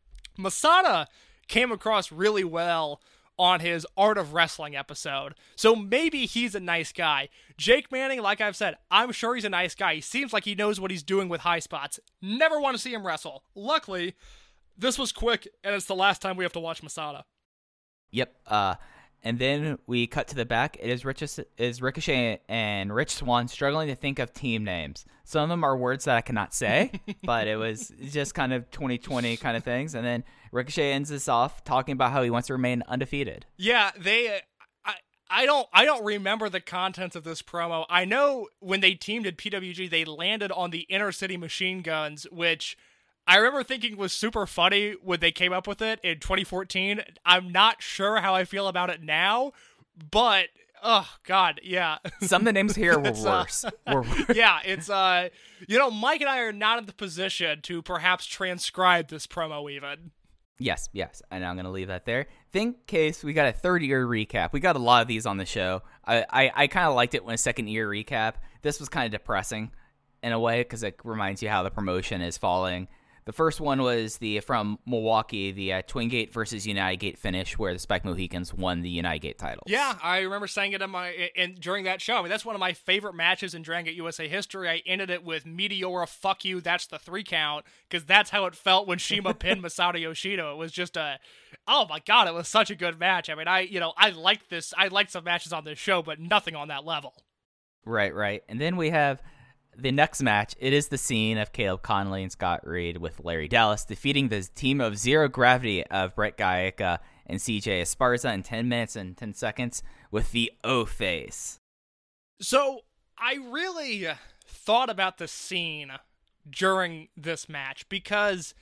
Masada came across really well on his Art of Wrestling episode, so maybe he's a nice guy. Jake Manning, like I've said, I'm sure he's a nice guy. He seems like he knows what he's doing with high spots. Never want to see him wrestle. Luckily, this was quick, and it's the last time we have to watch Masada. Yep. Uh, and then we cut to the back. It is, Rich, is Ricochet and Rich Swann struggling to think of team names. Some of them are words that I cannot say, but it was just kind of twenty twenty kind of things. And then Ricochet ends this off talking about how he wants to remain undefeated. Yeah, they... Uh, I, I don't I don't remember the contents of this promo. I know when they teamed at P W G, they landed on the Inner City Machine Guns, which I remember thinking was super funny when they came up with it in twenty fourteen. I'm not sure how I feel about it now, but oh god, yeah. Some of the names here were It's, uh, worse. Were worse. Yeah, it's uh you know, Mike and I are not in the position to perhaps transcribe this promo even. Yes, yes, and I'm going to leave that there. Think case we got a third year recap. We got a lot of these on the show. I I, I kind of liked it when a second year recap. This was kind of depressing in a way because it reminds you how the promotion is falling. The first one was the from Milwaukee, the uh, Twin Gate versus United Gate finish, where the Spike Mohicans won the United Gate titles. Yeah, I remember saying it in my in during that show. I mean, that's one of my favorite matches in Dragon Gate U S A history. I ended it with Meteora, fuck you, that's the three count, because that's how it felt when Shima pinned Masato Yoshida. It was just a, oh my god, it was such a good match. I mean, I you know I liked this. I liked some matches on this show, but nothing on that level. Right, right, and then we have the next match. It is the scene of Caleb Conley and Scott Reed with Larry Dallas defeating the team of Zero Gravity of Brett Gaika and C J Esparza in ten minutes and ten seconds with the O-Face. So, I really thought about the scene during this match because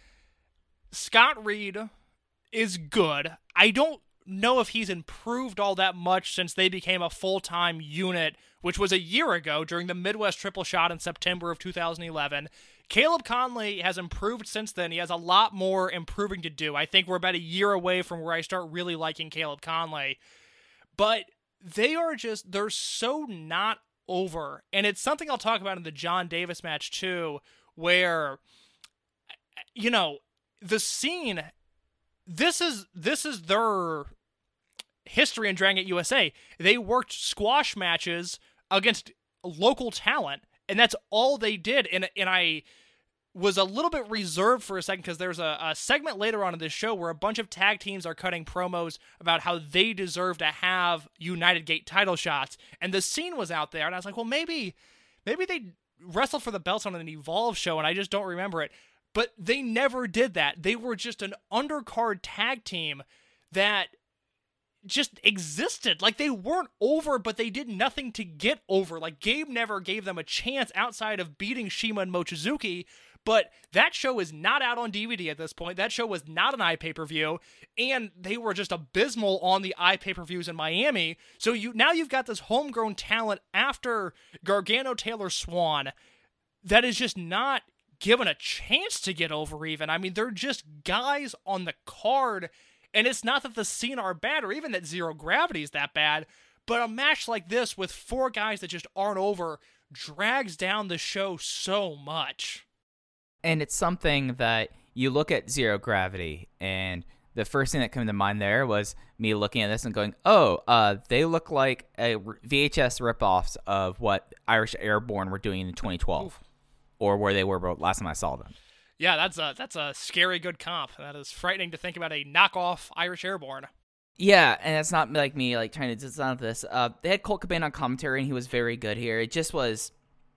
Scott Reed is good. I don't know if he's improved all that much since they became a full-time unit, which was a year ago during the Midwest Triple Shot in September of two thousand eleven. Caleb Conley has improved since then. He has a lot more improving to do. I think we're about a year away from where I start really liking Caleb Conley. But they are just, they're so not over. And it's something I'll talk about in the John Davis match too, where, you know, the scene, this is, this is their history in Dragon Gate U S A. They worked squash matches against local talent, and that's all they did. And and I was a little bit reserved for a second because there's a, a segment later on in this show where a bunch of tag teams are cutting promos about how they deserve to have United Gate title shots, and the scene was out there, and I was like, well, maybe maybe they wrestled for the belts on an Evolve show, and I just don't remember it. But they never did that. They were just an undercard tag team that just existed. Like, they weren't over, but they did nothing to get over. Like, Gabe never gave them a chance outside of beating Shima and Mochizuki, but that show is not out on D V D at this point. That show was not an iPay-per-view, and they were just abysmal on the iPay-per-views in Miami. So you now you've got this homegrown talent after Gargano, Taylor, Swan that is just not given a chance to get over even. I mean, they're just guys on the card. And it's not that the scene are bad, or even that Zero Gravity is that bad, but a match like this with four guys that just aren't over drags down the show so much. And it's something that you look at Zero Gravity, and the first thing that came to mind there was me looking at this and going, oh, uh, they look like a V H S ripoffs of what Irish Airborne were doing in twenty twelve, Oof. Or where they were last time I saw them. Yeah, that's a that's a scary good comp. That is frightening to think about a knockoff Irish Airborne. Yeah, and it's not like me like trying to design this. Uh, they had Colt Cabana on commentary, and he was very good here. It just was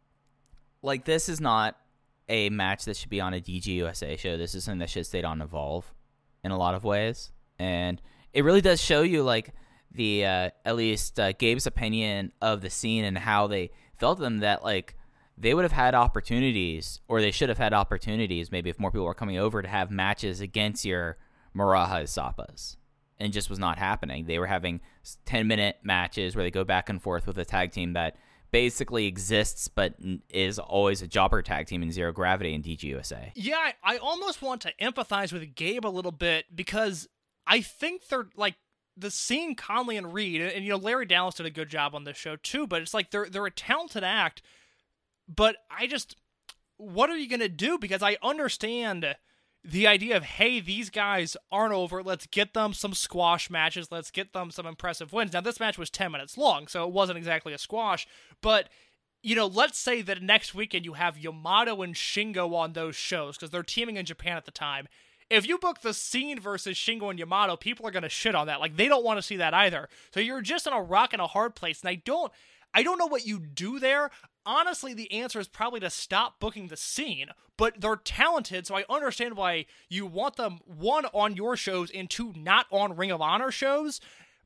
like, this is not a match that should be on a D G U S A show. This is something that should have stayed on Evolve in a lot of ways, and it really does show you like the uh, at least uh, Gabe's opinion of the scene and how they felt them that like. They would have had opportunities, or they should have had opportunities, maybe if more people were coming over, to have matches against your Maraha Sapas. And just was not happening. They were having ten-minute matches where they go back and forth with a tag team that basically exists but is always a jobber tag team in Zero Gravity and D G U S A. Yeah, I, I almost want to empathize with Gabe a little bit because I think they're, like, the scene Conley and Reed, and, and you know, Larry Dallas did a good job on this show too, but it's like they're they're a talented act. But I just, what are you going to do? Because I understand the idea of, hey, these guys aren't over. Let's get them some squash matches. Let's get them some impressive wins. Now, this match was ten minutes long, so it wasn't exactly a squash. But, you know, let's say that next weekend you have Yamato and Shingo on those shows, because they're teaming in Japan at the time. If you book the Scene versus Shingo and Yamato, people are going to shit on that. Like, they don't want to see that either. So you're just in a rock and a hard place, and I don't, I don't know what you do there. Honestly, the answer is probably to stop booking the Scene, but they're talented, so I understand why you want them, one, on your shows, and two, not on Ring of Honor shows,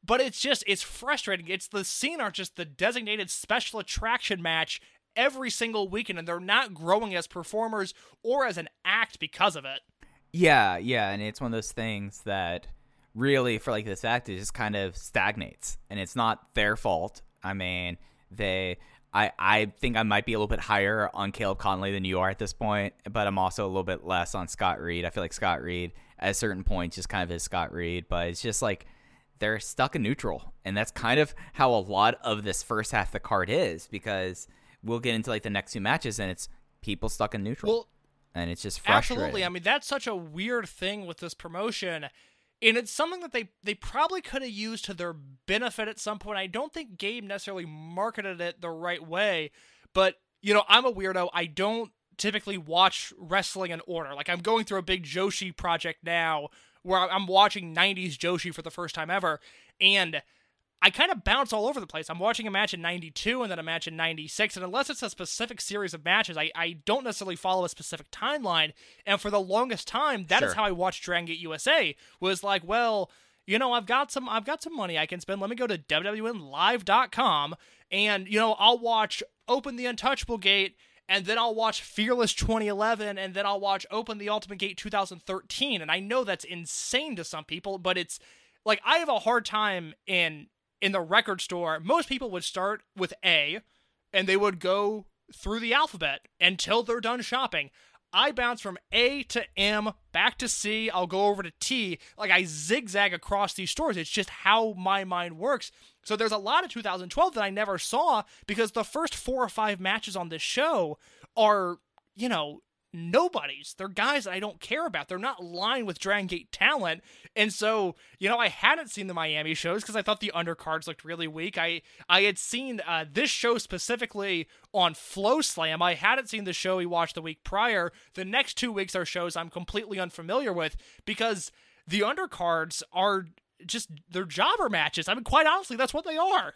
but it's just, it's frustrating. It's the scene are just the designated special attraction match every single weekend, and they're not growing as performers or as an act because of it. Yeah, yeah, and it's one of those things that really, for like this act, it just kind of stagnates, and it's not their fault. I mean, they... I, I think I might be a little bit higher on Caleb Conley than you are at this point, but I'm also a little bit less on Scott Reed. I feel like Scott Reed, at a certain point, just kind of is Scott Reed, but it's just like they're stuck in neutral, and that's kind of how a lot of this first half of the card is, because we'll get into like the next two matches, and it's people stuck in neutral, well, and it's just frustrating. Absolutely. I mean, that's such a weird thing with this promotion. And it's something that they, they probably could have used to their benefit at some point. I don't think Gabe necessarily marketed it the right way. But, you know, I'm a weirdo. I don't typically watch wrestling in order. Like, I'm going through a big Joshi project now where I'm watching nineties Joshi for the first time ever. And I kind of bounce all over the place. I'm watching a match in ninety-two and then a match in ninety-six, and unless it's a specific series of matches, I, I don't necessarily follow a specific timeline, and for the longest time, that Sure. is how I watched Dragon Gate U S A, was like, well, you know, I've got some I've got some money I can spend, let me go to W W N live dot com, and, you know, I'll watch Open the Untouchable Gate, and then I'll watch Fearless twenty eleven, and then I'll watch Open the Ultimate Gate two thousand thirteen, and I know that's insane to some people, but it's, like, I have a hard time in... in the record store, most people would start with A, and they would go through the alphabet until they're done shopping. I bounce from A to M, back to C, I'll go over to T, like I zigzag across these stores. It's just how my mind works. So there's a lot of two thousand twelve that I never saw, because the first four or five matches on this show are, you know, nobodies. They're guys that I don't care about. They're not lined with Dragon Gate talent. And so, you know, I hadn't seen the Miami shows because I thought the undercards looked really weak. I I had seen uh, this show specifically on Flow Slam. I hadn't seen the show we watched the week prior. The next two weeks are shows I'm completely unfamiliar with, because the undercards are just, they're jobber matches. I mean, quite honestly, that's what they are.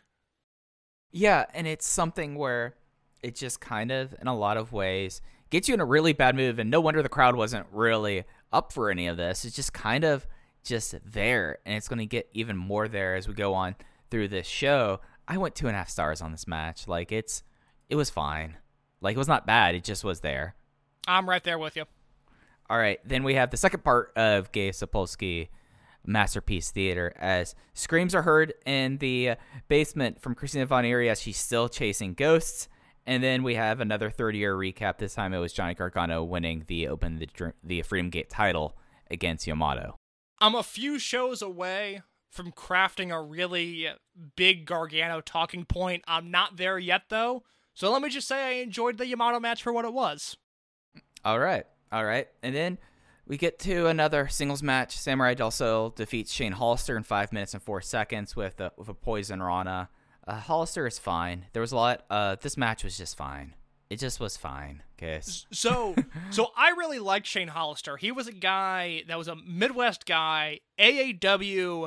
Yeah, and it's something where it just kind of, in a lot of ways, gets you in a really bad mood, and no wonder the crowd wasn't really up for any of this. It's just kind of just there, and it's going to get even more there as we go on through this show. I went two and a half stars on this match. Like, it's, it was fine. Like, it was not bad. It just was there. I'm right there with you. All right, then we have the second part of Gabe Sapolsky Masterpiece Theater, as screams are heard in the basement from Christina Von Eerie as she's still chasing ghosts. And then we have another third-year recap. This time it was Johnny Gargano winning the Open the, the Freedom Gate title against Yamato. I'm a few shows away from crafting a really big Gargano talking point. I'm not there yet, though. So let me just say I enjoyed the Yamato match for what it was. All right. All right. And then we get to another singles match. Samurai Del Sol defeats Shane Hollister in five minutes and four seconds with a, with a Poison Rana. Uh, Hollister is fine. There was a lot. Uh, this match was just fine. It just was fine. Okay. So, so I really liked Shane Hollister. He was a guy that was a Midwest guy, A A W,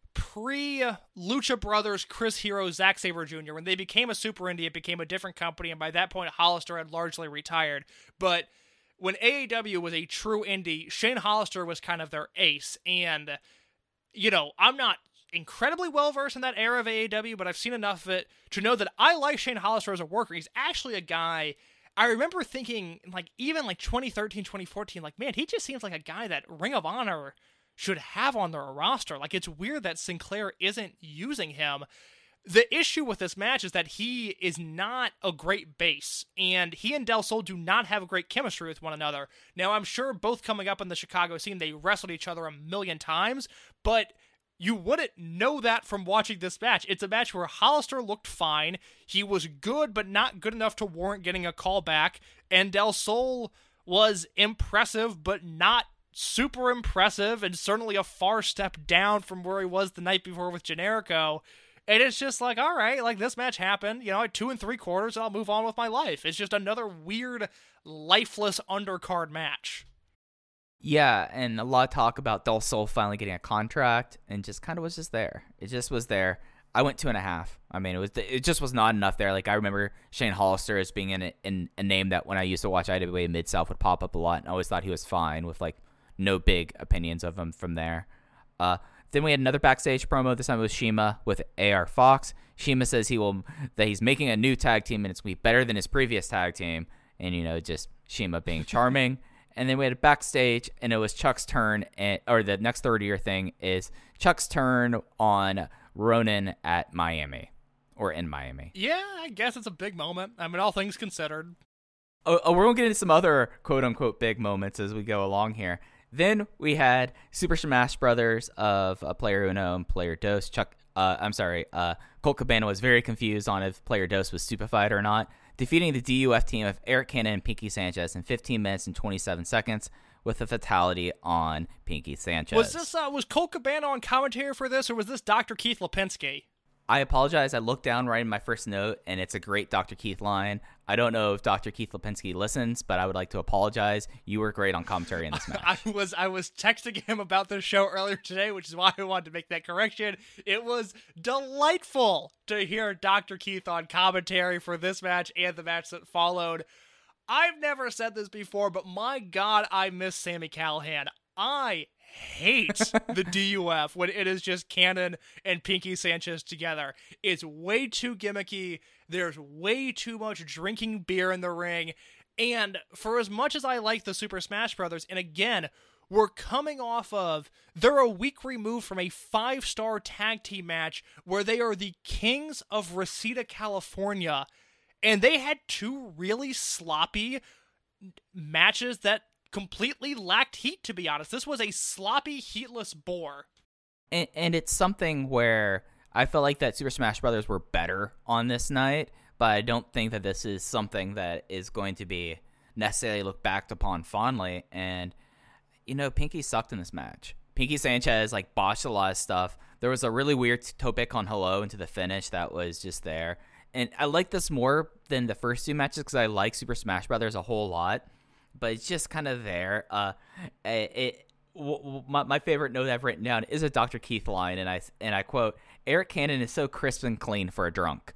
pre-Lucha Brothers, Chris Hero, Zack Sabre Junior When they became a Super Indie, it became a different company, and by that point, Hollister had largely retired. But when A A W was a true indie, Shane Hollister was kind of their ace. And, you know, I'm not incredibly well-versed in that era of A A W, but I've seen enough of it to know that I like Shane Hollister as a worker. He's actually a guy, I remember thinking, like, even like twenty thirteen, twenty fourteen, like, man, he just seems like a guy that Ring of Honor should have on their roster. Like, it's weird that Sinclair isn't using him. The issue with this match is that he is not a great base, and he and Del Sol do not have a great chemistry with one another. Now, I'm sure both coming up in the Chicago scene, they wrestled each other a million times, but you wouldn't know that from watching this match. It's a match where Hollister looked fine. He was good, but not good enough to warrant getting a call back. And Del Sol was impressive, but not super impressive, and certainly a far step down from where he was the night before with Generico. And it's just like, all right, like, this match happened, you know, at two and three quarters, I'll move on with my life. It's just another weird, lifeless undercard match. Yeah, and a lot of talk about Del Sol finally getting a contract, and just kind of was just there. It just was there. I went two and a half. I mean, it was it just was not enough there. Like, I remember Shane Hollister as being in a, in a name that when I used to watch I W A Mid-South would pop up a lot, and I always thought he was fine with, like, no big opinions of him from there. Uh, Then we had another backstage promo. This time it was Shima with A R Fox. Shima says he will that he's making a new tag team and it's going to be better than his previous tag team. And, you know, just Shima being charming. And then we had a backstage, and it was Chuck's turn, and, or the next third-year thing is Chuck's turn on Ronan at Miami, or in Miami. Yeah, I guess it's a big moment. I mean, all things considered. Oh, oh we're going to get into some other quote-unquote big moments as we go along here. Then we had Super Smash Brothers of uh, Player Uno and Player Dos. Chuck, uh, I'm sorry, uh, Colt Cabana was very confused on if Player Dos was stupefied or not, defeating the D U F team of Eric Cannon and Pinky Sanchez in fifteen minutes and twenty-seven seconds with a fatality on Pinky Sanchez. Was this uh, was Colt Cabana on commentary for this, or was this Doctor Keith Lipinski? I apologize. I looked down right in my first note, and it's a great Doctor Keith line. I don't know if Doctor Keith Lipinski listens, but I would like to apologize. You were great on commentary in this match. I was I was texting him about this show earlier today, which is why I wanted to make that correction. It was delightful to hear Doctor Keith on commentary for this match and the match that followed. I've never said this before, but my God, I miss Sami Callihan. I hate the D U F when it is just Cannon and Pinky Sanchez together. It's way too gimmicky. There's way too much drinking beer in the ring. And for as much as I like the Super Smash Brothers, and again, we're coming off of, they're a week removed from a five-star tag team match where they are the kings of Reseda, California. And they had two really sloppy matches that completely lacked heat, to be honest. This was a sloppy, heatless bore. And, and it's something where I felt like that Super Smash Brothers were better on this night, but I don't think that this is something that is going to be necessarily looked back upon fondly. And, you know, Pinky sucked in this match. Pinky Sanchez, like, botched a lot of stuff. There was a really weird tope con hello into the finish that was just there. And I like this more than the first two matches because I like Super Smash Brothers a whole lot. But it's just kind of there. Uh, it, it w- w- my, my favorite note I've written down is a Doctor Keith line, and I and I quote: "Eric Cannon is so crisp and clean for a drunk."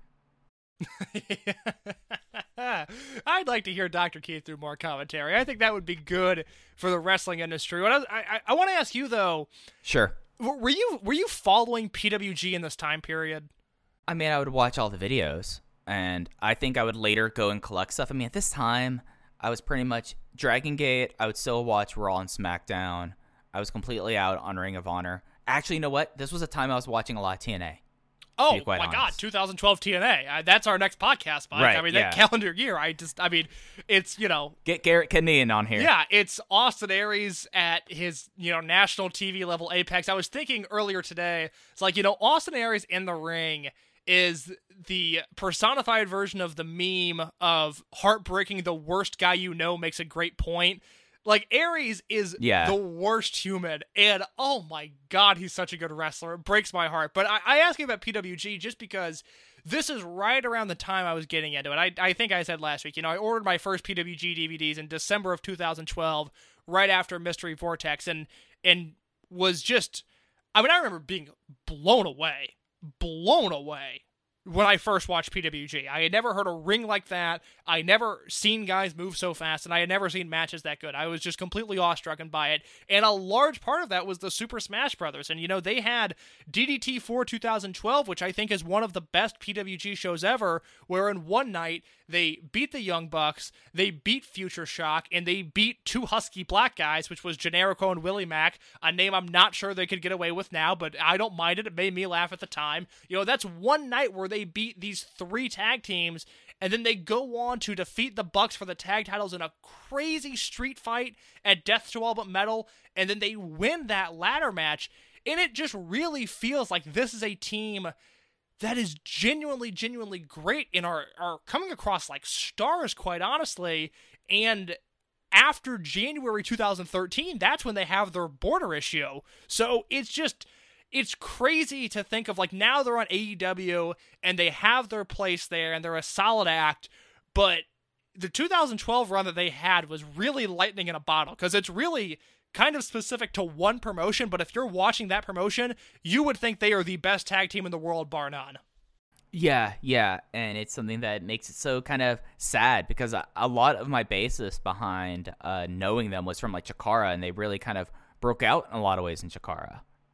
I'd like to hear Doctor Keith do more commentary. I think that would be good for the wrestling industry. What I I, I want to ask you though. Sure. Were you were you following P W G in this time period? I mean, I would watch all the videos, and I think I would later go and collect stuff. I mean, at this time, I was pretty much Dragon Gate. I would still watch Raw and SmackDown. I was completely out on Ring of Honor. Actually, you know what? This was a time I was watching a lot of T N A. Oh, my honest. God, two thousand twelve T N A. Uh, that's our next podcast, Mike. Right, I mean, yeah. that calendar year, I just, I mean, it's, you know. Get Garrett Kinnean on here. Yeah, it's Austin Aries at his, you know, national T V level apex. I was thinking earlier today, it's like, you know, Austin Aries in the ring is the personified version of the meme of heartbreaking the worst guy you know makes a great point. Like, Aries is yeah. the worst human, and oh my God, he's such a good wrestler. It breaks my heart. But I, I ask you about P W G just because this is right around the time I was getting into it. I, I think I said last week, you know, I ordered my first P W G D V Ds in December of two thousand twelve, right after Mystery Vortex, and and was just, I mean, I remember being blown away, blown away when I first watched P W G. I had never heard a ring like that. I never seen guys move so fast, and I had never seen matches that good. I was just completely awestruck by it, and a large part of that was the Super Smash Brothers. And, you know, they had D D T four twenty twelve, which I think is one of the best P W G shows ever, where in one night they beat the Young Bucks, they beat Future Shock, and they beat two husky black guys, which was Generico and Willie Mack, a name I'm not sure they could get away with now, but I don't mind it. It made me laugh at the time. You know, that's one night where they beat these three tag teams, and then they go on to defeat the Bucks for the tag titles in a crazy street fight at Death to All But Metal, and then they win that ladder match, and it just really feels like this is a team that is genuinely, genuinely great and are, are coming across like stars, quite honestly. And after January two thousand thirteen, that's when they have their border issue. So it's just, it's crazy to think of, like, now they're on A E W and they have their place there and they're a solid act, but the two thousand twelve run that they had was really lightning in a bottle, because it's really kind of specific to one promotion, but if you're watching that promotion, you would think they are the best tag team in the world, bar none. Yeah, yeah, and it's something that makes it so kind of sad, because a, a lot of my basis behind uh, knowing them was from, like, Chikara, and they really kind of broke out in a lot of ways in Chikara.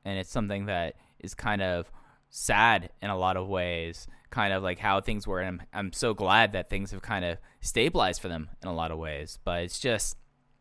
and it's something that is kind of sad in a lot of ways, kind of like how things were. And I'm, I'm so glad that things have kind of stabilized for them in a lot of ways. But it's just,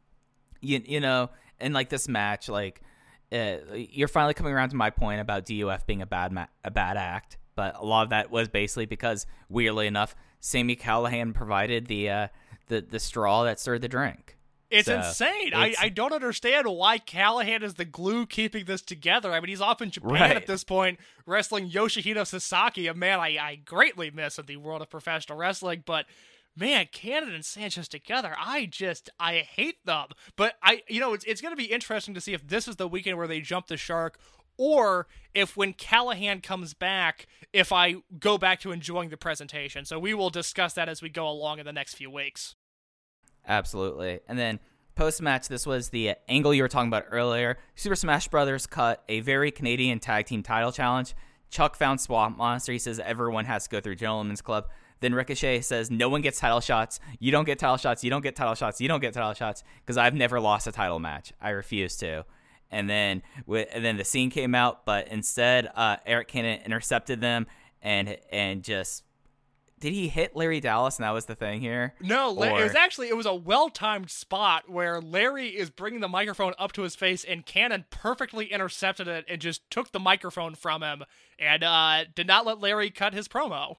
you, you know, and like this match, like uh, you're finally coming around to my point about D U F being a bad ma- a bad act. But a lot of that was basically because, weirdly enough, Sami Callihan provided the uh, the the straw that stirred the drink. It's so insane. It's, I, I don't understand why Callihan is the glue keeping this together. I mean, he's off in Japan right. at this point, wrestling Yoshihito Sasaki, a man I, I greatly miss in the world of professional wrestling. But man, Canada and Sanchez together, I just, I hate them. But I, you know, it's it's going to be interesting to see if this is the weekend where they jump the shark, or if when Callihan comes back, if I go back to enjoying the presentation. So we will discuss that as we go along in the next few weeks. Absolutely. And then post-match, this was the angle you were talking about earlier. Super Smash Brothers cut a very Canadian tag team title challenge. Chuck found Swamp Monster. He says everyone has to go through Gentleman's Club. Then Ricochet says no one gets title shots. You don't get title shots. You don't get title shots. You don't get title shots because I've never lost a title match. I refuse to. And then and then the scene came out, but instead uh, Eric Cannon intercepted them and and just... Did he hit Larry Dallas and that was the thing here? No, or... it was actually, it was a well-timed spot where Larry is bringing the microphone up to his face and Cannon perfectly intercepted it and just took the microphone from him and uh, did not let Larry cut his promo.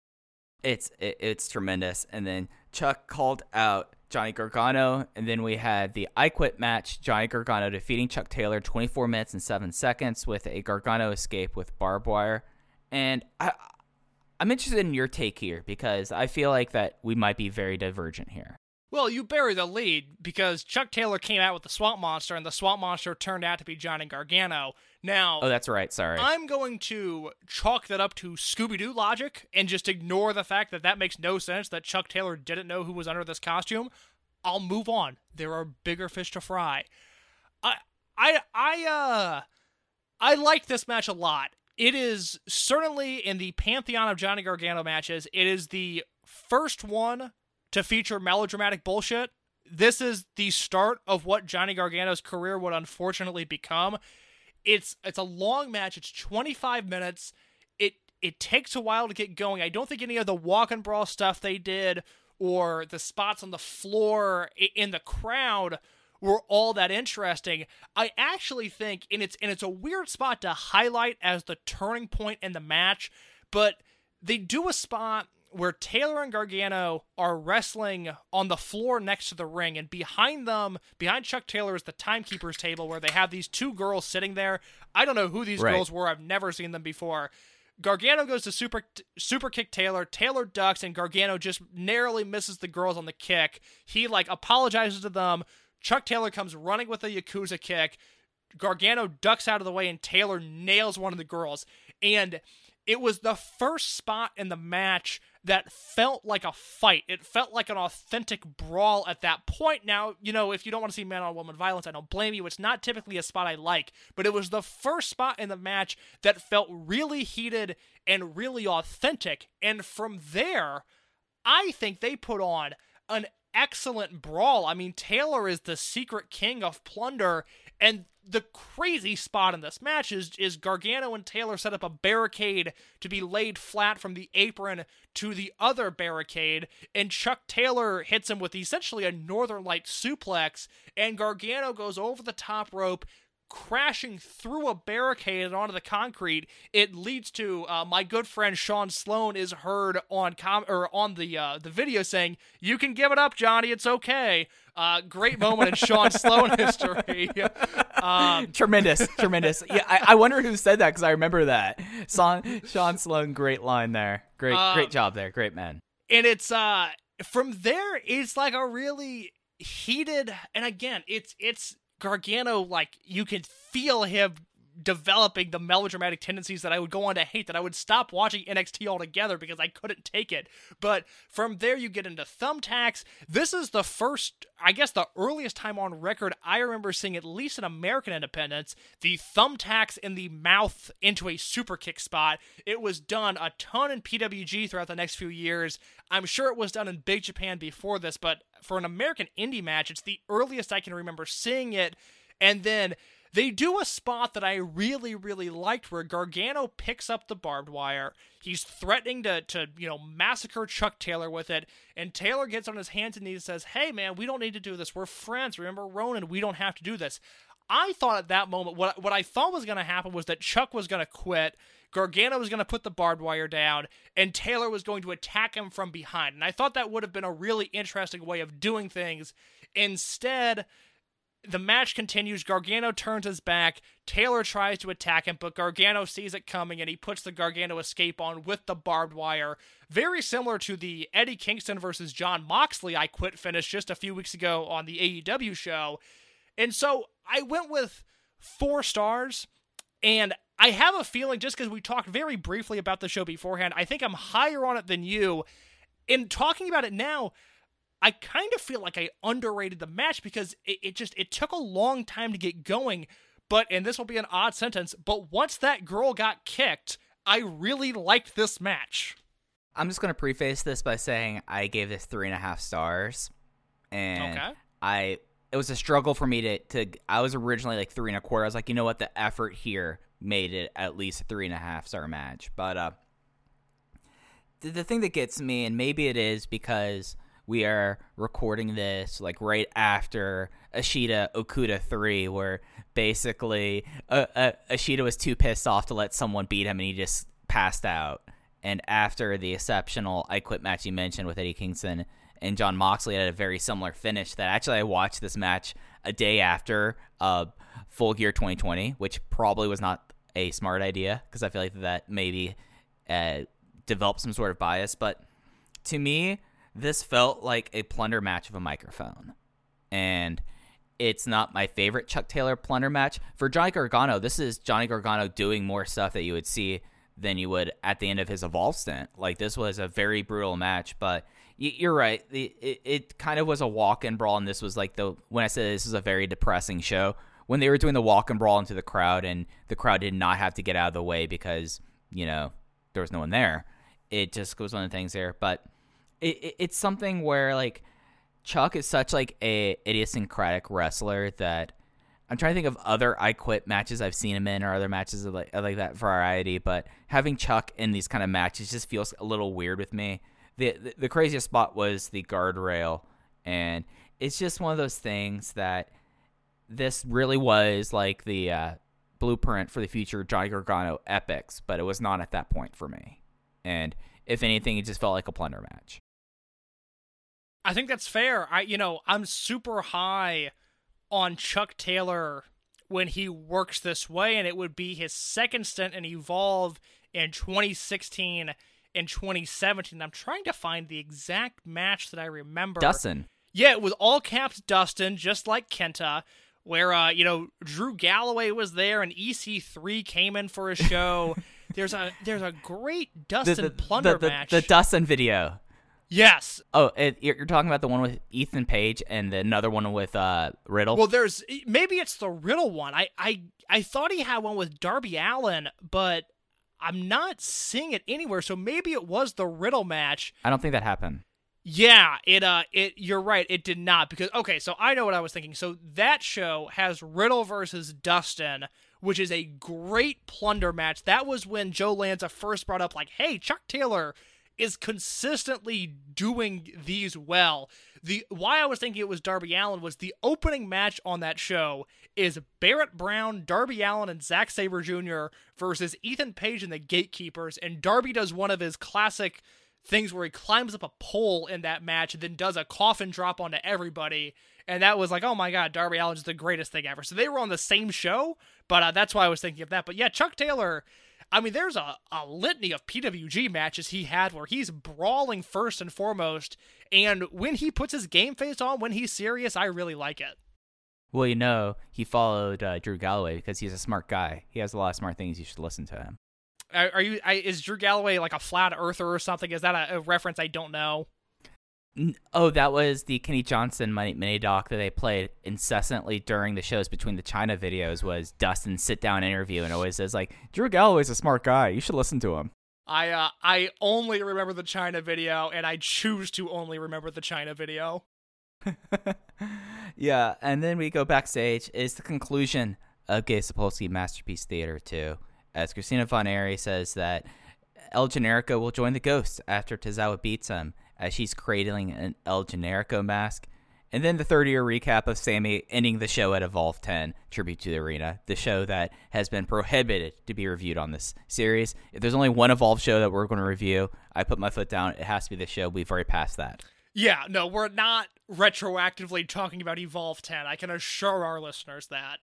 It's it, it's tremendous. And then Chuck called out Johnny Gargano, and then we had the I Quit match, Johnny Gargano defeating Chuck Taylor twenty-four minutes and seven seconds with a Gargano escape with barbed wire. And I... I'm interested in your take here because I feel like that we might be very divergent here. Well, you bury the lead because Chuck Taylor came out with the Swamp Monster and the Swamp Monster turned out to be Johnny Gargano. Now, oh, that's right. Sorry. I'm going to chalk that up to Scooby-Doo logic and just ignore the fact that that makes no sense, that Chuck Taylor didn't know who was under this costume. I'll move on. There are bigger fish to fry. I, I, I, uh, I like this match a lot. It is certainly in the pantheon of Johnny Gargano matches, it is the first one to feature melodramatic bullshit. This is the start of what Johnny Gargano's career would unfortunately become. It's it's a long match. It's twenty-five minutes. It it takes a while to get going. I don't think any of the walk and brawl stuff they did or the spots on the floor in the crowd were all that interesting. I actually think, and it's and it's a weird spot to highlight as the turning point in the match, but they do a spot where Taylor and Gargano are wrestling on the floor next to the ring, and behind them, behind Chuck Taylor is the timekeeper's table where they have these two girls sitting there. I don't know who these right. girls were. I've never seen them before. Gargano goes to super super kick Taylor. Taylor ducks, and Gargano just narrowly misses the girls on the kick. He, like, apologizes to them. Chuck Taylor comes running with a Yakuza kick. Gargano ducks out of the way, and Taylor nails one of the girls. And it was the first spot in the match that felt like a fight. It felt like an authentic brawl at that point. Now, you know, if you don't want to see man-on-woman violence, I don't blame you. It's not typically a spot I like. But it was the first spot in the match that felt really heated and really authentic. And from there, I think they put on an excellent brawl. I mean, Taylor is the secret king of plunder, and the crazy spot in this match is, is Gargano and Taylor set up a barricade to be laid flat from the apron to the other barricade, and Chuck Taylor hits him with essentially a Northern Light suplex, and Gargano goes over the top rope, crashing through a barricade and onto the concrete. It leads to uh, my good friend Sean Sloan is heard on com or on the uh, the video saying, "You can give it up, Johnny. It's okay." Uh, great moment in Sean Sloan history. um, tremendous, tremendous. Yeah, I, I wonder who said that because I remember that. Sean, Sean Sloan, great line there. Great, uh, great job there. Great man. And it's uh from there, it's like a really heated, and again, it's it's. Gargano, like, you can feel him developing the melodramatic tendencies that I would go on to hate, that I would stop watching N X T altogether because I couldn't take it. But from there, you get into thumbtacks. This is the first, I guess the earliest time on record I remember seeing, at least in American independence, the thumbtacks in the mouth into a super kick spot. It was done a ton in P W G throughout the next few years. I'm sure it was done in Big Japan before this, but for an American indie match, it's the earliest I can remember seeing it. And then They do a spot that I really, really liked where Gargano picks up the barbed wire. He's threatening to, to, you know, massacre Chuck Taylor with it, and Taylor gets on his hands and knees and says, hey, man, we don't need to do this. We're friends. Remember Ronan? We don't have to do this. I thought at that moment, what, what I thought was going to happen was that Chuck was going to quit, Gargano was going to put the barbed wire down, and Taylor was going to attack him from behind. And I thought that would have been a really interesting way of doing things. Instead, the match continues. Gargano turns his back. Taylor tries to attack him, but Gargano sees it coming, and he puts the Gargano escape on with the barbed wire. Very similar to the Eddie Kingston versus Jon Moxley I Quit finish just a few weeks ago on the A E W show. And so I went with four stars, and I have a feeling, just because we talked very briefly about the show beforehand, I think I'm higher on it than you. In talking about it now, I kind of feel like I underrated the match because it, it just, it took a long time to get going, but, and this will be an odd sentence, but once that girl got kicked, I really liked this match. I'm just going to preface this by saying I gave this three and a half stars, and okay. I, it was a struggle for me to, to, I was originally like three and a quarter. I was like, you know what, the effort here made it at least a three and a half star match, but uh, the, the thing that gets me, and maybe it is because we are recording this like right after Ashita Okuda three, where basically uh, uh, Ashita was too pissed off to let someone beat him and he just passed out. And after the exceptional I Quit match you mentioned with Eddie Kingston and Jon Moxley had a very similar finish, that actually I watched this match a day after uh, Full Gear twenty twenty, which probably was not a smart idea because I feel like that maybe uh, developed some sort of bias. But to me, this felt like a plunder match of a microphone, and it's not my favorite Chuck Taylor plunder match. For Johnny Gargano, this is Johnny Gargano doing more stuff that you would see than you would at the end of his Evolve stint. Like, this was a very brutal match, but you're right. It, it kind of was a walk-in brawl, and this was like the, when I said this was a very depressing show, when they were doing the walk-in brawl into the crowd, and the crowd did not have to get out of the way because, you know, there was no one there. It just was one of the things there, but It, it, it's something where, like, Chuck is such, like, a idiosyncratic wrestler that I'm trying to think of other I Quit matches I've seen him in or other matches of, like, of, like that variety, but having Chuck in these kind of matches just feels a little weird with me. The, the, the craziest spot was the guardrail, and it's just one of those things that this really was, like, the uh, blueprint for the future Johnny Gargano epics, but it was not at that point for me. And if anything, it just felt like a plunder match. I think that's fair. I, you know, I'm super high on Chuck Taylor when he works this way, and it would be his second stint in Evolve in twenty sixteen and twenty seventeen. I'm trying to find the exact match that I remember. Dustin. Yeah, it was all caps Dustin, just like Kenta, where, uh, you know, Drew Galloway was there and E C three came in for a show. There's a there's a great Dustin the, the, plunder the, the, match. The Dustin video. Yes. Oh, it, you're talking about the one with Ethan Page and the another one with uh, Riddle? Well, there's maybe it's the Riddle one. I, I I thought he had one with Darby Allin, but I'm not seeing it anywhere. So maybe it was the Riddle match. I don't think that happened. Yeah, it uh it you're right, it did not, because okay, so I know what I was thinking. So that show has Riddle versus Dustin, which is a great plunder match. That was when Joe Lanza first brought up, like, hey, Chuck Taylor is consistently doing these well. The why I was thinking it was Darby Allin was the opening match on that show is Barrett Brown, Darby Allin, and Zack Sabre Junior versus Ethan Page and the Gatekeepers, and Darby does one of his classic things where he climbs up a pole in that match and then does a coffin drop onto everybody, and that was like, oh my god, Darby Allin's the greatest thing ever. So they were on the same show, but uh, that's why I was thinking of that. But yeah, Chuck Taylor, I mean, there's a, a litany of P W G matches he had where he's brawling first and foremost, and when he puts his game face on, when he's serious, I really like it. Well, you know, he followed uh, Drew Galloway because he's a smart guy. He has a lot of smart things. You should listen to him. Are, are you? I, is Drew Galloway like a flat earther or something? Is that a, a reference I don't know? Oh, that was the Kenny Johnson mini doc that they played incessantly during the shows between the China videos. Was Dustin's sit down interview, and always says like, Drew Galloway's a smart guy. You should listen to him. I uh, I only remember the China video, and I choose to only remember the China video. Yeah, and then we go backstage. It's the conclusion of Gabe Sapolsky Masterpiece Theater two, as Christina Von Airy says that El Generico will join the Ghosts after Tozawa beats him, as she's cradling an El Generico mask. And then the third-year recap of Sammy ending the show at Evolve ten, Tribute to the Arena, the show that has been prohibited to be reviewed on this series. If there's only one Evolve show that we're going to review, I put my foot down. It has to be the show. We've already passed that. Yeah, no, we're not retroactively talking about Evolve ten. I can assure our listeners that.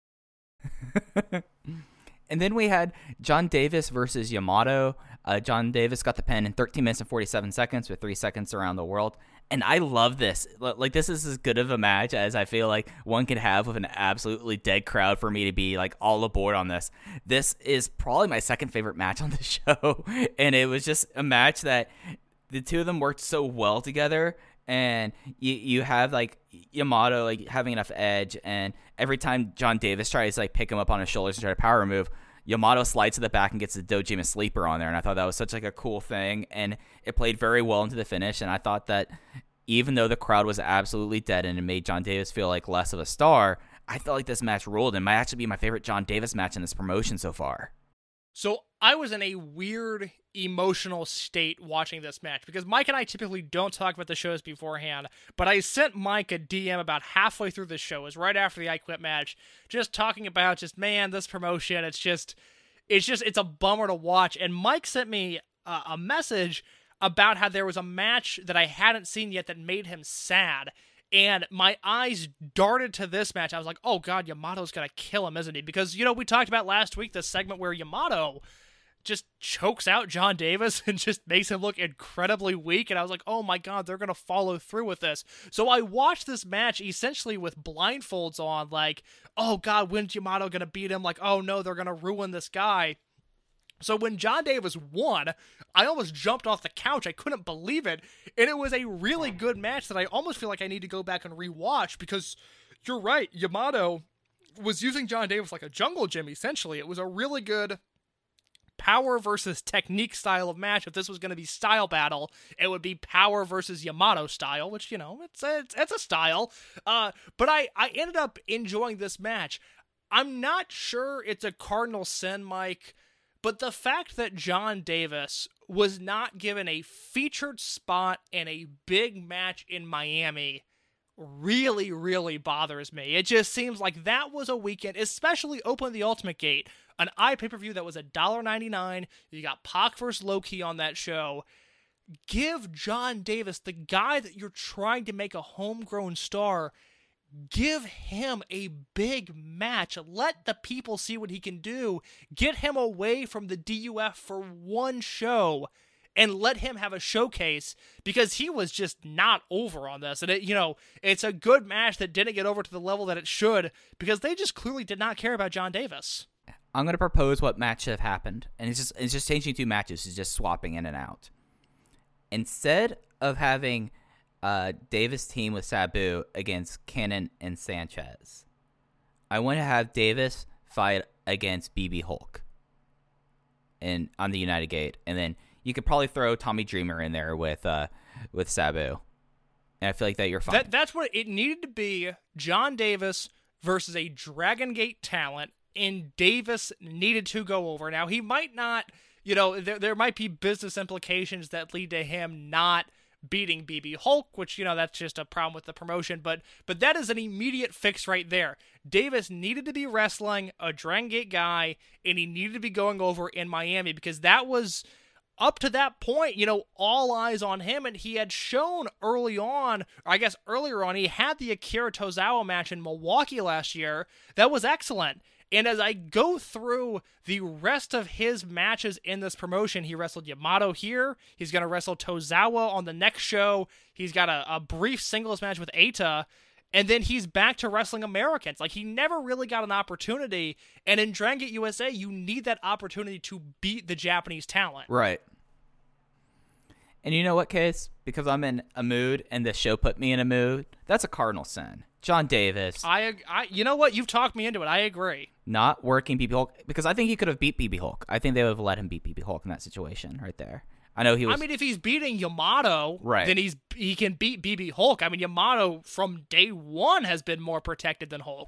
And then we had John Davis versus Yamato. Uh, John Davis got the pin in thirteen minutes and forty-seven seconds with three seconds around the world. And I love this. Like, this is as good of a match as I feel like one could have with an absolutely dead crowd for me to be, like, all aboard on this. This is probably my second favorite match on the show. And it was just a match that the two of them worked so well together. And you you have, like, Yamato, like, having enough edge. And every time John Davis tries to, like, pick him up on his shoulders and try to power move, Yamato slides to the back and gets the Dojima sleeper on there, and I thought that was such like a cool thing, and it played very well into the finish. And I thought that even though the crowd was absolutely dead and it made John Davis feel like less of a star, I felt like this match ruled and might actually be my favorite John Davis match in this promotion so far. So I was in a weird emotional state watching this match because Mike and I typically don't talk about the shows beforehand, but I sent Mike a D M about halfway through the show. It was right after the I Quit match, just talking about just, man, this promotion, it's just, it's just, it's a bummer to watch. And Mike sent me a, a message about how there was a match that I hadn't seen yet that made him sad. And my eyes darted to this match. I was like, oh God, Yamato's going to kill him, isn't he? Because, you know, we talked about last week the segment where Yamato just chokes out John Davis and just makes him look incredibly weak. And I was like, oh my God, they're going to follow through with this. So I watched this match essentially with blindfolds on, like, oh God, when's Yamato going to beat him? Like, oh no, they're going to ruin this guy. So when John Davis won, I almost jumped off the couch. I couldn't believe it. And it was a really good match that I almost feel like I need to go back and rewatch because you're right. Yamato was using John Davis like a jungle gym, essentially. It was a really good power versus technique style of match. If this was going to be style battle, it would be power versus Yamato style, which, you know, it's a, it's, it's a style. Uh, but I, I ended up enjoying this match. I'm not sure it's a cardinal sin, Mike, but the fact that John Davis was not given a featured spot in a big match in Miami really, really bothers me. It just seems like that was a weekend, especially Open the Ultimate Gate, an iPay-per-view that was one dollar and ninety-nine cents. You got Pac versus Low-Ki on that show. Give John Davis, the guy that you're trying to make a homegrown star, give him a big match. Let the people see what he can do. Get him away from the D U F for one show and let him have a showcase because he was just not over on this. And, it, you know, it's a good match that didn't get over to the level that it should because they just clearly did not care about John Davis. I'm going to propose what match should have happened. And it's just it's just changing two matches. It's just swapping in and out. Instead of having uh, Davis team with Sabu against Cannon and Sanchez, I want to have Davis fight against B B Hulk in, on the United Gate. And then you could probably throw Tommy Dreamer in there with uh, with Sabu. And I feel like that you're fine. That, that's what it needed to be. John Davis versus a Dragon Gate talent. And Davis needed to go over. Now, he might not, you know, there there might be business implications that lead to him not beating B B Hulk, which, you know, that's just a problem with the promotion, but but that is an immediate fix right there. Davis needed to be wrestling a Dragon Gate guy, and he needed to be going over in Miami, because that was, up to that point, you know, all eyes on him, and he had shown early on, or I guess earlier on, he had the Akira Tozawa match in Milwaukee last year. That was excellent. And as I go through the rest of his matches in this promotion, he wrestled Yamato here. He's going to wrestle Tozawa on the next show. He's got a, a brief singles match with Eita. And then he's back to wrestling Americans. Like, he never really got an opportunity. And in Dragon Gate U S A, you need that opportunity to beat the Japanese talent. Right. And you know what, Case? Because I'm in a mood and the show put me in a mood, that's a cardinal sin. John Davis. I, I, you know what? You've talked me into it. I agree. Not working B B Hulk, because I think he could have beat B B Hulk. I think they would have let him beat B B Hulk in that situation right there. I know he was. I mean, if he's beating Yamato, right, then he's he can beat B B Hulk. I mean, Yamato from day one has been more protected than Hulk.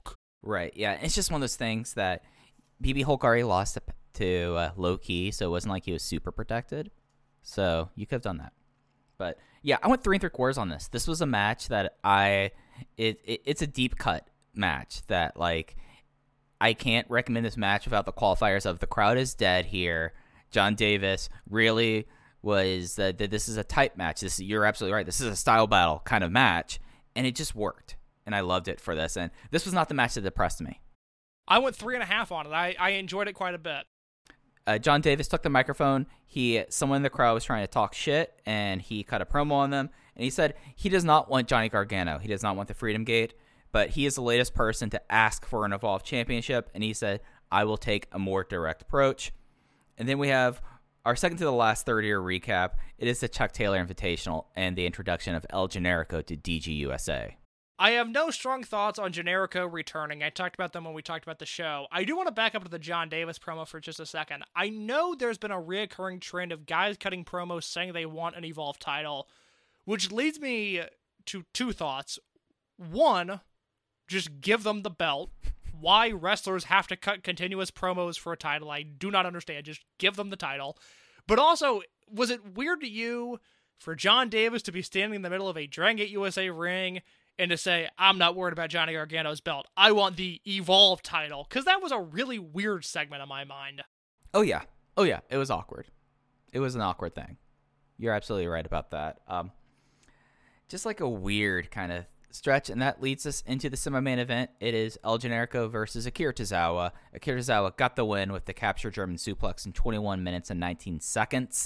Right, yeah. It's just one of those things that B B Hulk already lost to, to uh, Low Ki, so it wasn't like he was super protected. So you could have done that. But yeah, I went three and three quarters on this. This was a match that I, it, it it's a deep cut match that like I can't recommend this match without the qualifiers of the crowd is dead here. John Davis really was that uh, this is a type match. This you're absolutely right. This is a style battle kind of match, and it just worked, and I loved it for this. And this was not the match that depressed me. I went three and a half on it. I, I enjoyed it quite a bit. Uh, John Davis took the microphone. He someone in the crowd was trying to talk shit, and he cut a promo on them. And he said he does not want Johnny Gargano. He does not want the Freedom Gate, but he is the latest person to ask for an Evolve Championship. And he said, "I will take a more direct approach." And then we have our second to the last third year recap. It is the Chuck Taylor Invitational and the introduction of El Generico to D G U S A. I have no strong thoughts on Generico returning. I talked about them when we talked about the show. I do want to back up to the John Davis promo for just a second. I know there's been a reoccurring trend of guys cutting promos saying they want an Evolve title, which leads me to two thoughts. One, just give them the belt. Why wrestlers have to cut continuous promos for a title, I do not understand. Just give them the title. But also, was it weird to you for John Davis to be standing in the middle of a Dragon Gate U S A ring and to say, "I'm not worried about Johnny Gargano's belt. I want the Evolve title"? Because that was a really weird segment in my mind. Oh, yeah. Oh, yeah. It was awkward. It was an awkward thing. You're absolutely right about that. Um, just like a weird kind of stretch, and that leads us into the semi-main event. It is El Generico versus Akira Tozawa. Akira Tozawa got the win with the capture German suplex in twenty-one minutes and nineteen seconds.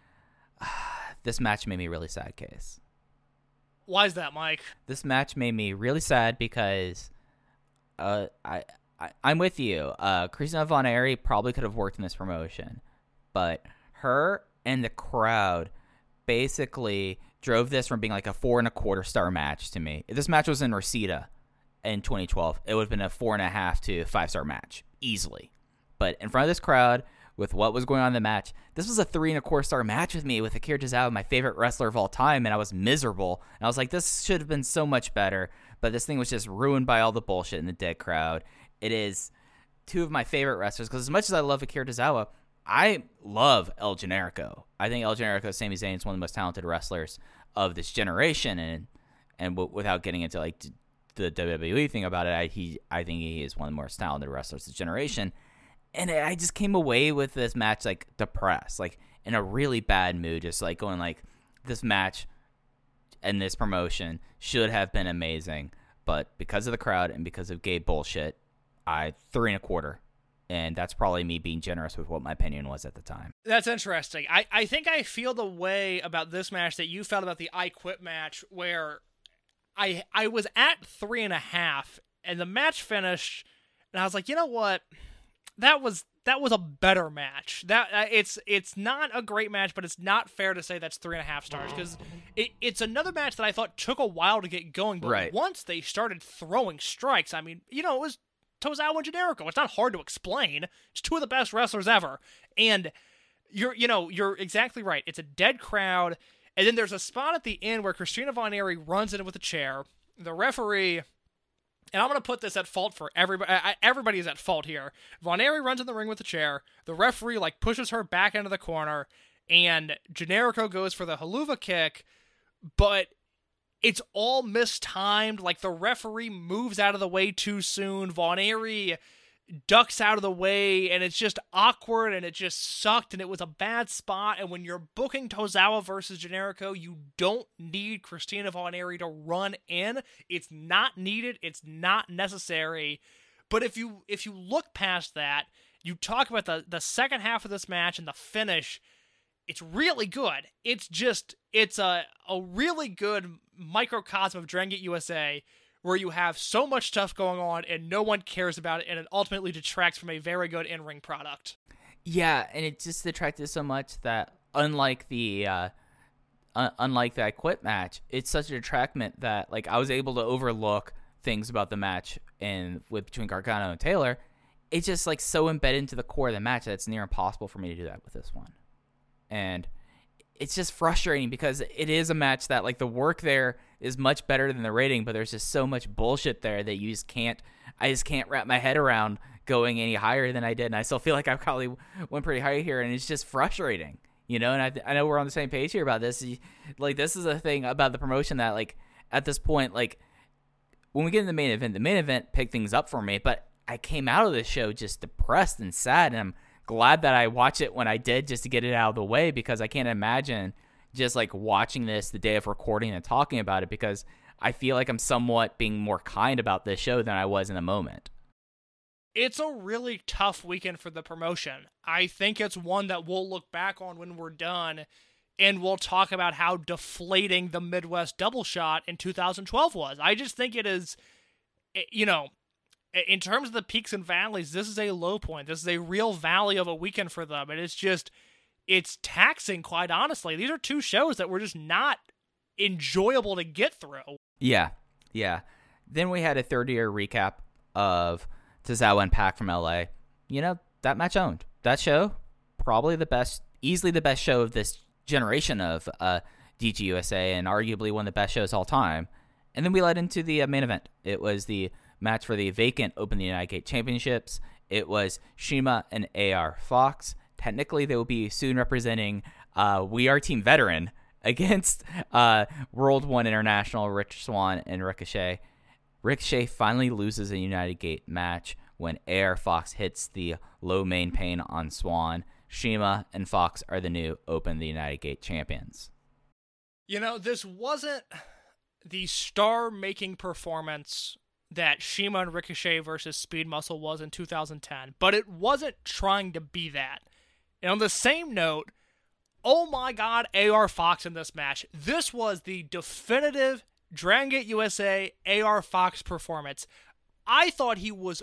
This match made me really sad, Case. Why is that, Mike? This match made me really sad because uh, I, I, I'm with you. Uh, Christina Von Eerie probably could have worked in this promotion, but her and the crowd basically drove this from being like a four and a quarter star match to me. If this match was in Reseda in twenty twelve, it would have been a four and a half to five star match easily. But in front of this crowd, with what was going on in the match, this was a three and a quarter star match with me with Akira Tozawa, my favorite wrestler of all time, and I was miserable. And I was like, this should have been so much better, but this thing was just ruined by all the bullshit in the dead crowd. It is two of my favorite wrestlers, because as much as I love Akira Tozawa, I love El Generico. I think El Generico, Sami Zayn, is one of the most talented wrestlers of this generation, and and w- without getting into like d- the W W E thing about it, I he I think he is one of the most talented wrestlers of this generation. And I just came away with this match like depressed, like in a really bad mood, just like going like, this match and this promotion should have been amazing, but because of the crowd and because of gay bullshit, I three and a quarter. And that's probably me being generous with what my opinion was at the time. That's interesting. I, I think I feel the way about this match that you felt about the I Quit match, where I I was at three and a half, and the match finished, and I was like, you know what? That was that was a better match. That uh, it's it's not a great match, but it's not fair to say that's three and a half stars, because it, it's another match that I thought took a while to get going. But right. Once they started throwing strikes, I mean, you know, it was Tozawa and Generico. It's not hard to explain. It's two of the best wrestlers ever. And you're, you know, you're exactly right. It's a dead crowd. And then there's a spot at the end where Christina Von Eerie runs in with a chair. The referee, and I'm going to put this at fault for everybody. I, everybody is at fault here. Von Eerie runs in the ring with a chair. The referee, like, pushes her back into the corner. And Generico goes for the haluva kick. But it's all mistimed. Like, the referee moves out of the way too soon. Von Eerie ducks out of the way, and it's just awkward, and it just sucked, and it was a bad spot. And when you're booking Tozawa versus Generico, you don't need Christina Von Eerie to run in. It's not needed. It's not necessary. But if you if you look past that, you talk about the, the second half of this match and the finish, it's really good. It's just, it's a, a really good microcosm of Dragon Gate U S A, where you have so much stuff going on and no one cares about it, and it ultimately detracts from a very good in-ring product. Yeah, and it just detracted so much that unlike the uh, uh, unlike the I Quit match, it's such a detractment that like I was able to overlook things about the match and with between Gargano and Taylor. It's just like so embedded into the core of the match that it's near impossible for me to do that with this one. And it's just frustrating because it is a match that like the work there is much better than the rating, but there's just so much bullshit there that you just can't. I just can't wrap my head around going any higher than I did, and I still feel like I probably went pretty high here, and it's just frustrating, you know. And I I know we're on the same page here about this. Like, this is a thing about the promotion that, like, at this point, like, when we get in the main event, the main event picked things up for me, but I came out of this show just depressed and sad, and I'm glad that I watched it when I did, just to get it out of the way, because I can't imagine just like watching this the day of recording and talking about it, because I feel like I'm somewhat being more kind about this show than I was in the moment. It's a really tough weekend for the promotion. I think it's one that we'll look back on when we're done, and we'll talk about how deflating the Midwest double shot in two thousand twelve was. I just think it is, you know, in terms of the peaks and valleys, this is a low point. This is a real valley of a weekend for them, and it's just, it's taxing, quite honestly. These are two shows that were just not enjoyable to get through. Yeah, yeah. Then we had a third-year recap of Tozawa and Pac from L A. You know, that match owned. That show, probably the best, easily the best show of this generation of uh, D G U S A, and arguably one of the best shows all time. And then we led into the uh, main event. It was the match for the vacant Open the United Gate Championships. It was CIMA and A R Fox. Technically, they will be soon representing uh, We Are Team Veteran against uh, World One International, Rich Swann and Ricochet. Ricochet finally loses a United Gate match when A R Fox hits the low main pain on Swann. CIMA and Fox are the new Open the United Gate champions. You know, this wasn't the star-making performance that CIMA and Ricochet versus Speed Muscle was in two thousand ten, but it wasn't trying to be that. And on the same note, oh my god, A R Fox in this match. This was the definitive Dragon Gate U S A A R Fox performance. I thought he was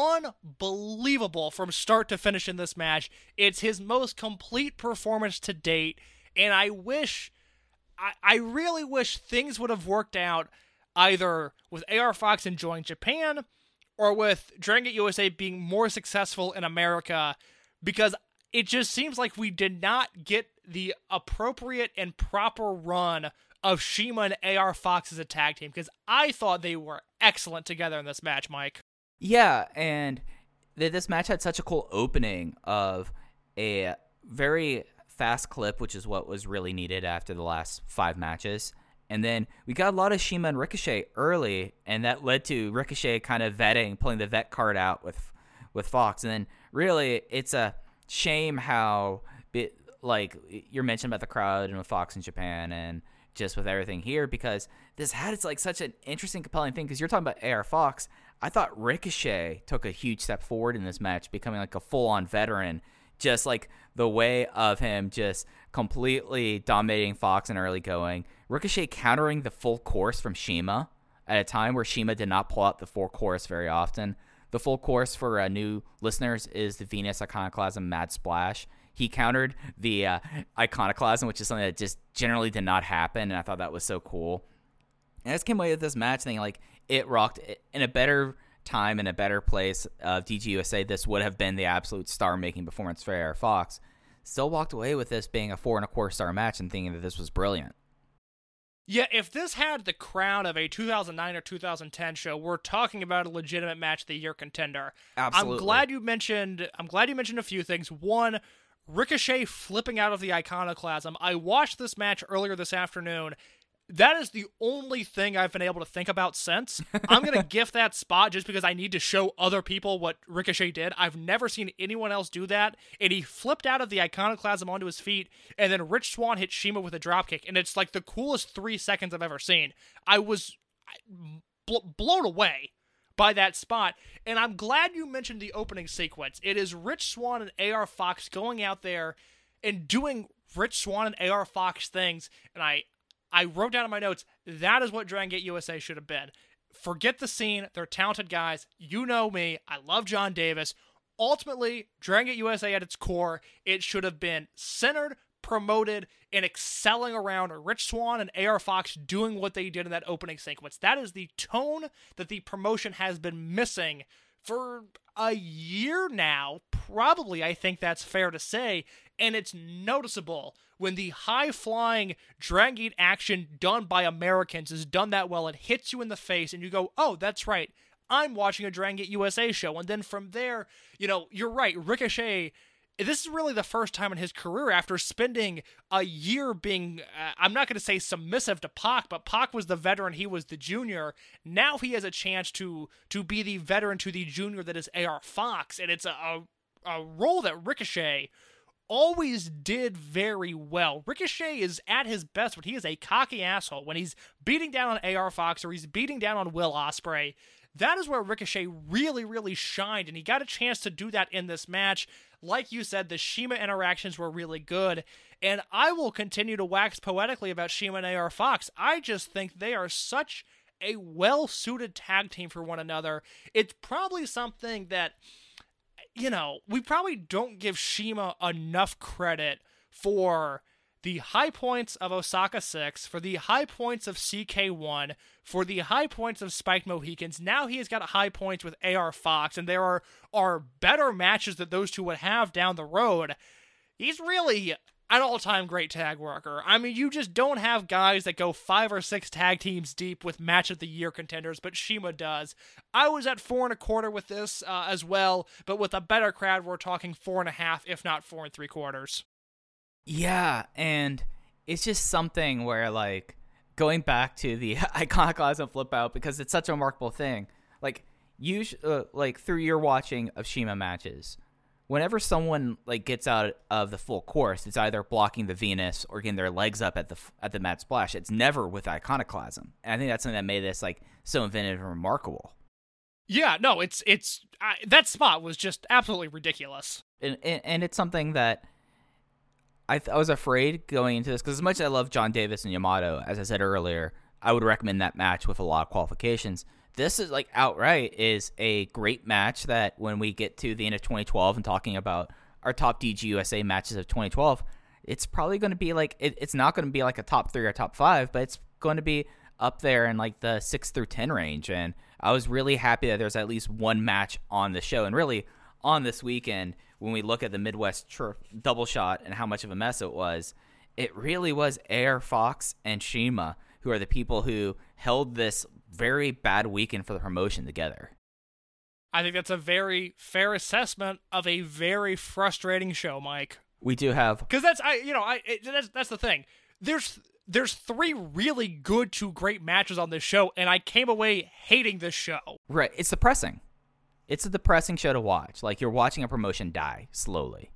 unbelievable from start to finish in this match. It's his most complete performance to date, and I wish, I, I really wish things would have worked out either with A R Fox enjoying Japan or with Dragon Gate U S A being more successful in America, because it just seems like we did not get the appropriate and proper run of CIMA and A R Fox as a tag team, because I thought they were excellent together in this match, Mike. Yeah, and th- this match had such a cool opening of a very fast clip, which is what was really needed after the last five matches. And then we got a lot of CIMA and Ricochet early, and that led to Ricochet kind of vetting, pulling the vet card out with with Fox. And then really, it's a shame how, bit, like, you're mentioning about the crowd and with Fox in Japan and just with everything here, because this had it's like such an interesting, compelling thing, because you're talking about A R Fox. I thought Ricochet took a huge step forward in this match, becoming like a full-on veteran, just like the way of him just completely dominating Fox in early going. Ricochet countering the full course from CIMA at a time where CIMA did not pull out the full course very often. The full course for uh, new listeners is the Venus Iconoclasm Mad Splash. He countered the uh, Iconoclasm, which is something that just generally did not happen, and I thought that was so cool. And I just came away with this match thinking, like, it rocked. In a better time, in a better place of D G U S A, this would have been the absolute star-making performance for A R Fox. Still walked away with this being a four and a quarter star match and thinking that this was brilliant. Yeah, if this had the crown of a two thousand nine or two thousand ten show, we're talking about a legitimate match of the year contender. Absolutely. I'm glad you mentioned I'm glad you mentioned a few things. One, Ricochet flipping out of the Iconoclasm. I watched this match earlier this afternoon. That is the only thing I've been able to think about since. I'm going to gift that spot just because I need to show other people what Ricochet did. I've never seen anyone else do that. And he flipped out of the Iconoclasm onto his feet, and then Rich Swann hit CIMA with a dropkick. And it's like the coolest three seconds I've ever seen. I was bl- blown away by that spot. And I'm glad you mentioned the opening sequence. It is Rich Swann and A R Fox going out there and doing Rich Swann and A R Fox things. And I... I wrote down in my notes, that is what Dragon Gate U S A should have been. Forget the scene. They're talented guys. You know me. I love John Davis. Ultimately, Dragon Gate U S A at its core, it should have been centered, promoted, and excelling around Rich Swann and A R Fox doing what they did in that opening sequence. That is the tone that the promotion has been missing for a year now. Probably, I think that's fair to say. And it's noticeable when the high-flying Dragon Gate action done by Americans is done that well. It hits you in the face, and you go, oh, that's right. I'm watching a Dragon Gate U S A show. And then from there, you know, you're right, Ricochet, this is really the first time in his career after spending a year being, uh, I'm not going to say submissive to Pac, but Pac was the veteran, he was the junior. Now he has a chance to to be the veteran to the junior that is A R Fox, and it's a, a, a role that Ricochet always did very well. Ricochet is at his best when he is a cocky asshole, when he's beating down on A R Fox or he's beating down on Will Ospreay. That is where Ricochet really, really shined, and he got a chance to do that in this match. Like you said, the CIMA interactions were really good, and I will continue to wax poetically about CIMA and A R Fox. I just think they are such a well-suited tag team for one another. It's probably something that, you know, we probably don't give CIMA enough credit for the high points of Osaka six, for the high points of C K one, for the high points of Spiked Mohicans. Now he has got high points with A R Fox, and there are, are better matches that those two would have down the road. He's really an all-time great tag worker. I mean, you just don't have guys that go five or six tag teams deep with match of the year contenders, but CIMA does. I was at four and a quarter with this uh, as well, but with a better crowd, we're talking four and a half, if not four and three quarters. Yeah, and it's just something where, like, going back to the Iconoclasm flip out, because it's such a remarkable thing. Like, you, uh, like through your watching of CIMA matches, whenever someone like gets out of the full course, it's either blocking the Venus or getting their legs up at the at the Mad Splash. It's never with Iconoclasm, and I think that's something that made this like so inventive and remarkable. Yeah, no, it's it's uh, that spot was just absolutely ridiculous, and and, and it's something that. I, th- I was afraid going into this because as much as I love John Davis and Yamato, as I said earlier, I would recommend that match with a lot of qualifications. This is like outright is a great match that when we get to the end of twenty twelve and talking about our top D G U S A matches of twenty twelve, it's probably going to be like, it, it's not going to be like a top three or top five, but it's going to be up there in like the six through ten range. And I was really happy that there's at least one match on the show. And really on this weekend, when we look at the Midwest tr- double shot and how much of a mess it was, it really was A R Fox and CIMA who are the people who held this very bad weekend for the promotion together. I think that's a very fair assessment of a very frustrating show, Mike. We do have, because that's I you know I it, that's that's the thing. There's there's three really good to great matches on this show, and I came away hating this show. Right, it's depressing. It's a depressing show to watch. Like, you're watching a promotion die slowly.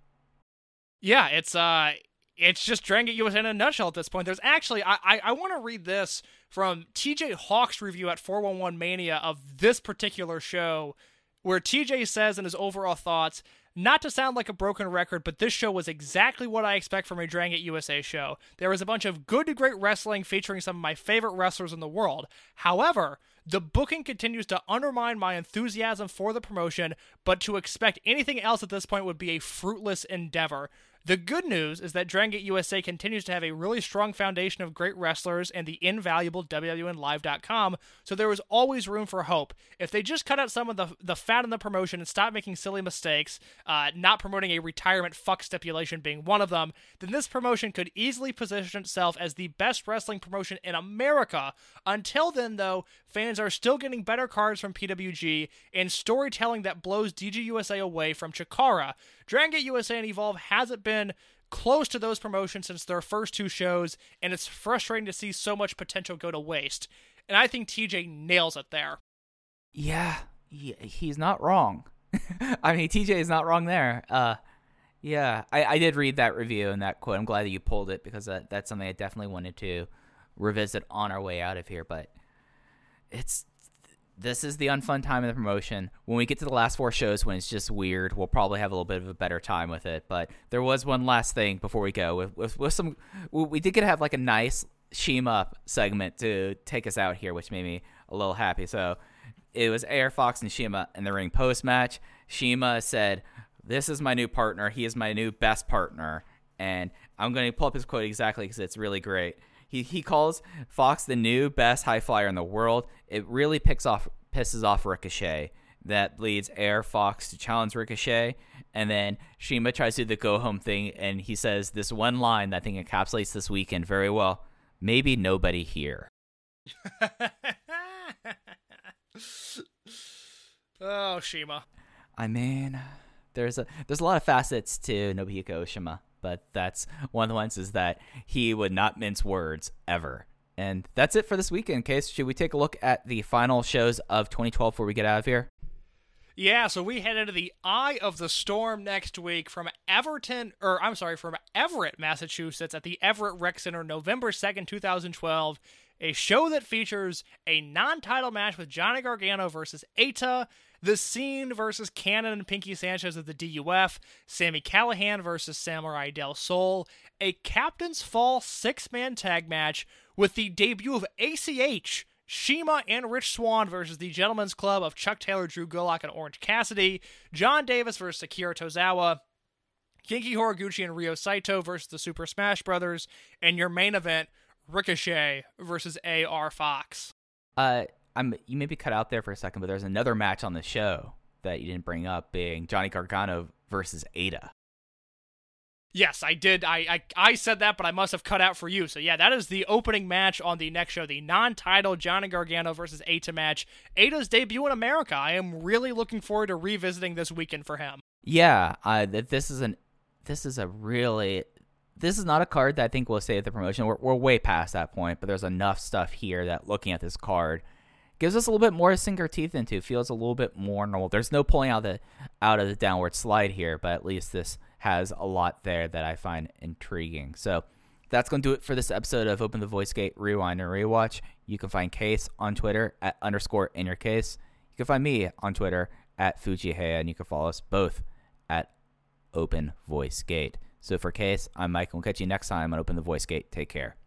Yeah, it's uh, it's just Dragon Gate U S A in a nutshell at this point. There's actually, I I, I want to read this from T J Hawk's review at four one one Mania of this particular show, where T J says in his overall thoughts, not to sound like a broken record, but this show was exactly what I expect from a Dragon Gate U S A show. There was a bunch of good to great wrestling featuring some of my favorite wrestlers in the world. However, the booking continues to undermine my enthusiasm for the promotion, but to expect anything else at this point would be a fruitless endeavor. The good news is that Dragon Gate U S A continues to have a really strong foundation of great wrestlers and the invaluable W W N Live dot com, so there is always room for hope. If they just cut out some of the the fat in the promotion and stop making silly mistakes, uh, not promoting a retirement fuck stipulation being one of them, then this promotion could easily position itself as the best wrestling promotion in America. Until then, though, fans are still getting better cards from P W G and storytelling that blows D G U S A away from Chikara. Dragon Gate U S A and Evolve hasn't been close to those promotions since their first two shows, and it's frustrating to see so much potential go to waste. And I think T J nails it there. Yeah, he, he's not wrong. I mean, T J is not wrong there. Uh, yeah, I, I did read that review and that quote. I'm glad that you pulled it because that, that's something I definitely wanted to revisit on our way out of here. But it's this is the unfun time of the promotion. When we get to the last four shows, when it's just weird, we'll probably have a little bit of a better time with it. But there was one last thing before we go. With, with, with some, we did get to have like a nice CIMA segment to take us out here, which made me a little happy. So it was A R Fox and CIMA in the ring post match. CIMA said, "This is my new partner. He is my new best partner." And I'm going to pull up his quote exactly because it's really great. He he calls Fox the new best high flyer in the world. It really picks off, pisses off Ricochet. That leads A R Fox to challenge Ricochet. And then CIMA tries to do the go-home thing, and he says this one line that I think encapsulates this weekend very well. Maybe nobody here. Oh, Shima. I mean, there's a there's a lot of facets to Nobuhiko Oshima, but that's one of the ones is that he would not mince words ever. And that's it for this weekend, Case. Should we take a look at the final shows of twenty twelve before we get out of here? Yeah, so we head into the eye of the storm next week from Everton, or I'm sorry, from Everett, Massachusetts at the Everett Rec Center, November second, twenty twelve. A show that features a non-title match with Johnny Gargano versus Eita, The Scene versus Cannon and Pinky Sanchez of the D U F, Sami Callihan versus Samurai Del Sol, a Captain's Fall six-man tag match with the debut of A C H, Shima and Rich Swann versus the Gentleman's Club of Chuck Taylor, Drew Gulak, and Orange Cassidy, John Davis versus Akira Tozawa, Genki Horiguchi and Ryo Saito versus the Super Smash Brothers, and your main event, Ricochet versus A R Fox. Uh, I'm you maybe cut out there for a second, but there's another match on the show that you didn't bring up, being Johnny Gargano versus Eita. Yes, I did. I, I I said that, but I must have cut out for you. So yeah, that is the opening match on the next show, the non-title Johnny Gargano versus Eita match. Eita's debut in America. I am really looking forward to revisiting this weekend for him. Yeah, uh, this is an this is a really this is not a card that I think will save the promotion. We're we're way past that point, but there's enough stuff here that looking at this card gives us a little bit more to sink our teeth into. Feels a little bit more normal. There's no pulling out the out of the downward slide here, but at least this has a lot there that I find intriguing. So that's going to do it for this episode of Open the Voice Gate Rewind and Rewatch. You can find Case on Twitter at underscore in your case. You can find me on Twitter at Fujiheya, and you can follow us both at Open Voice Gate. So for Case, I'm Mike, and we'll catch you next time on Open the Voice Gate. Take care.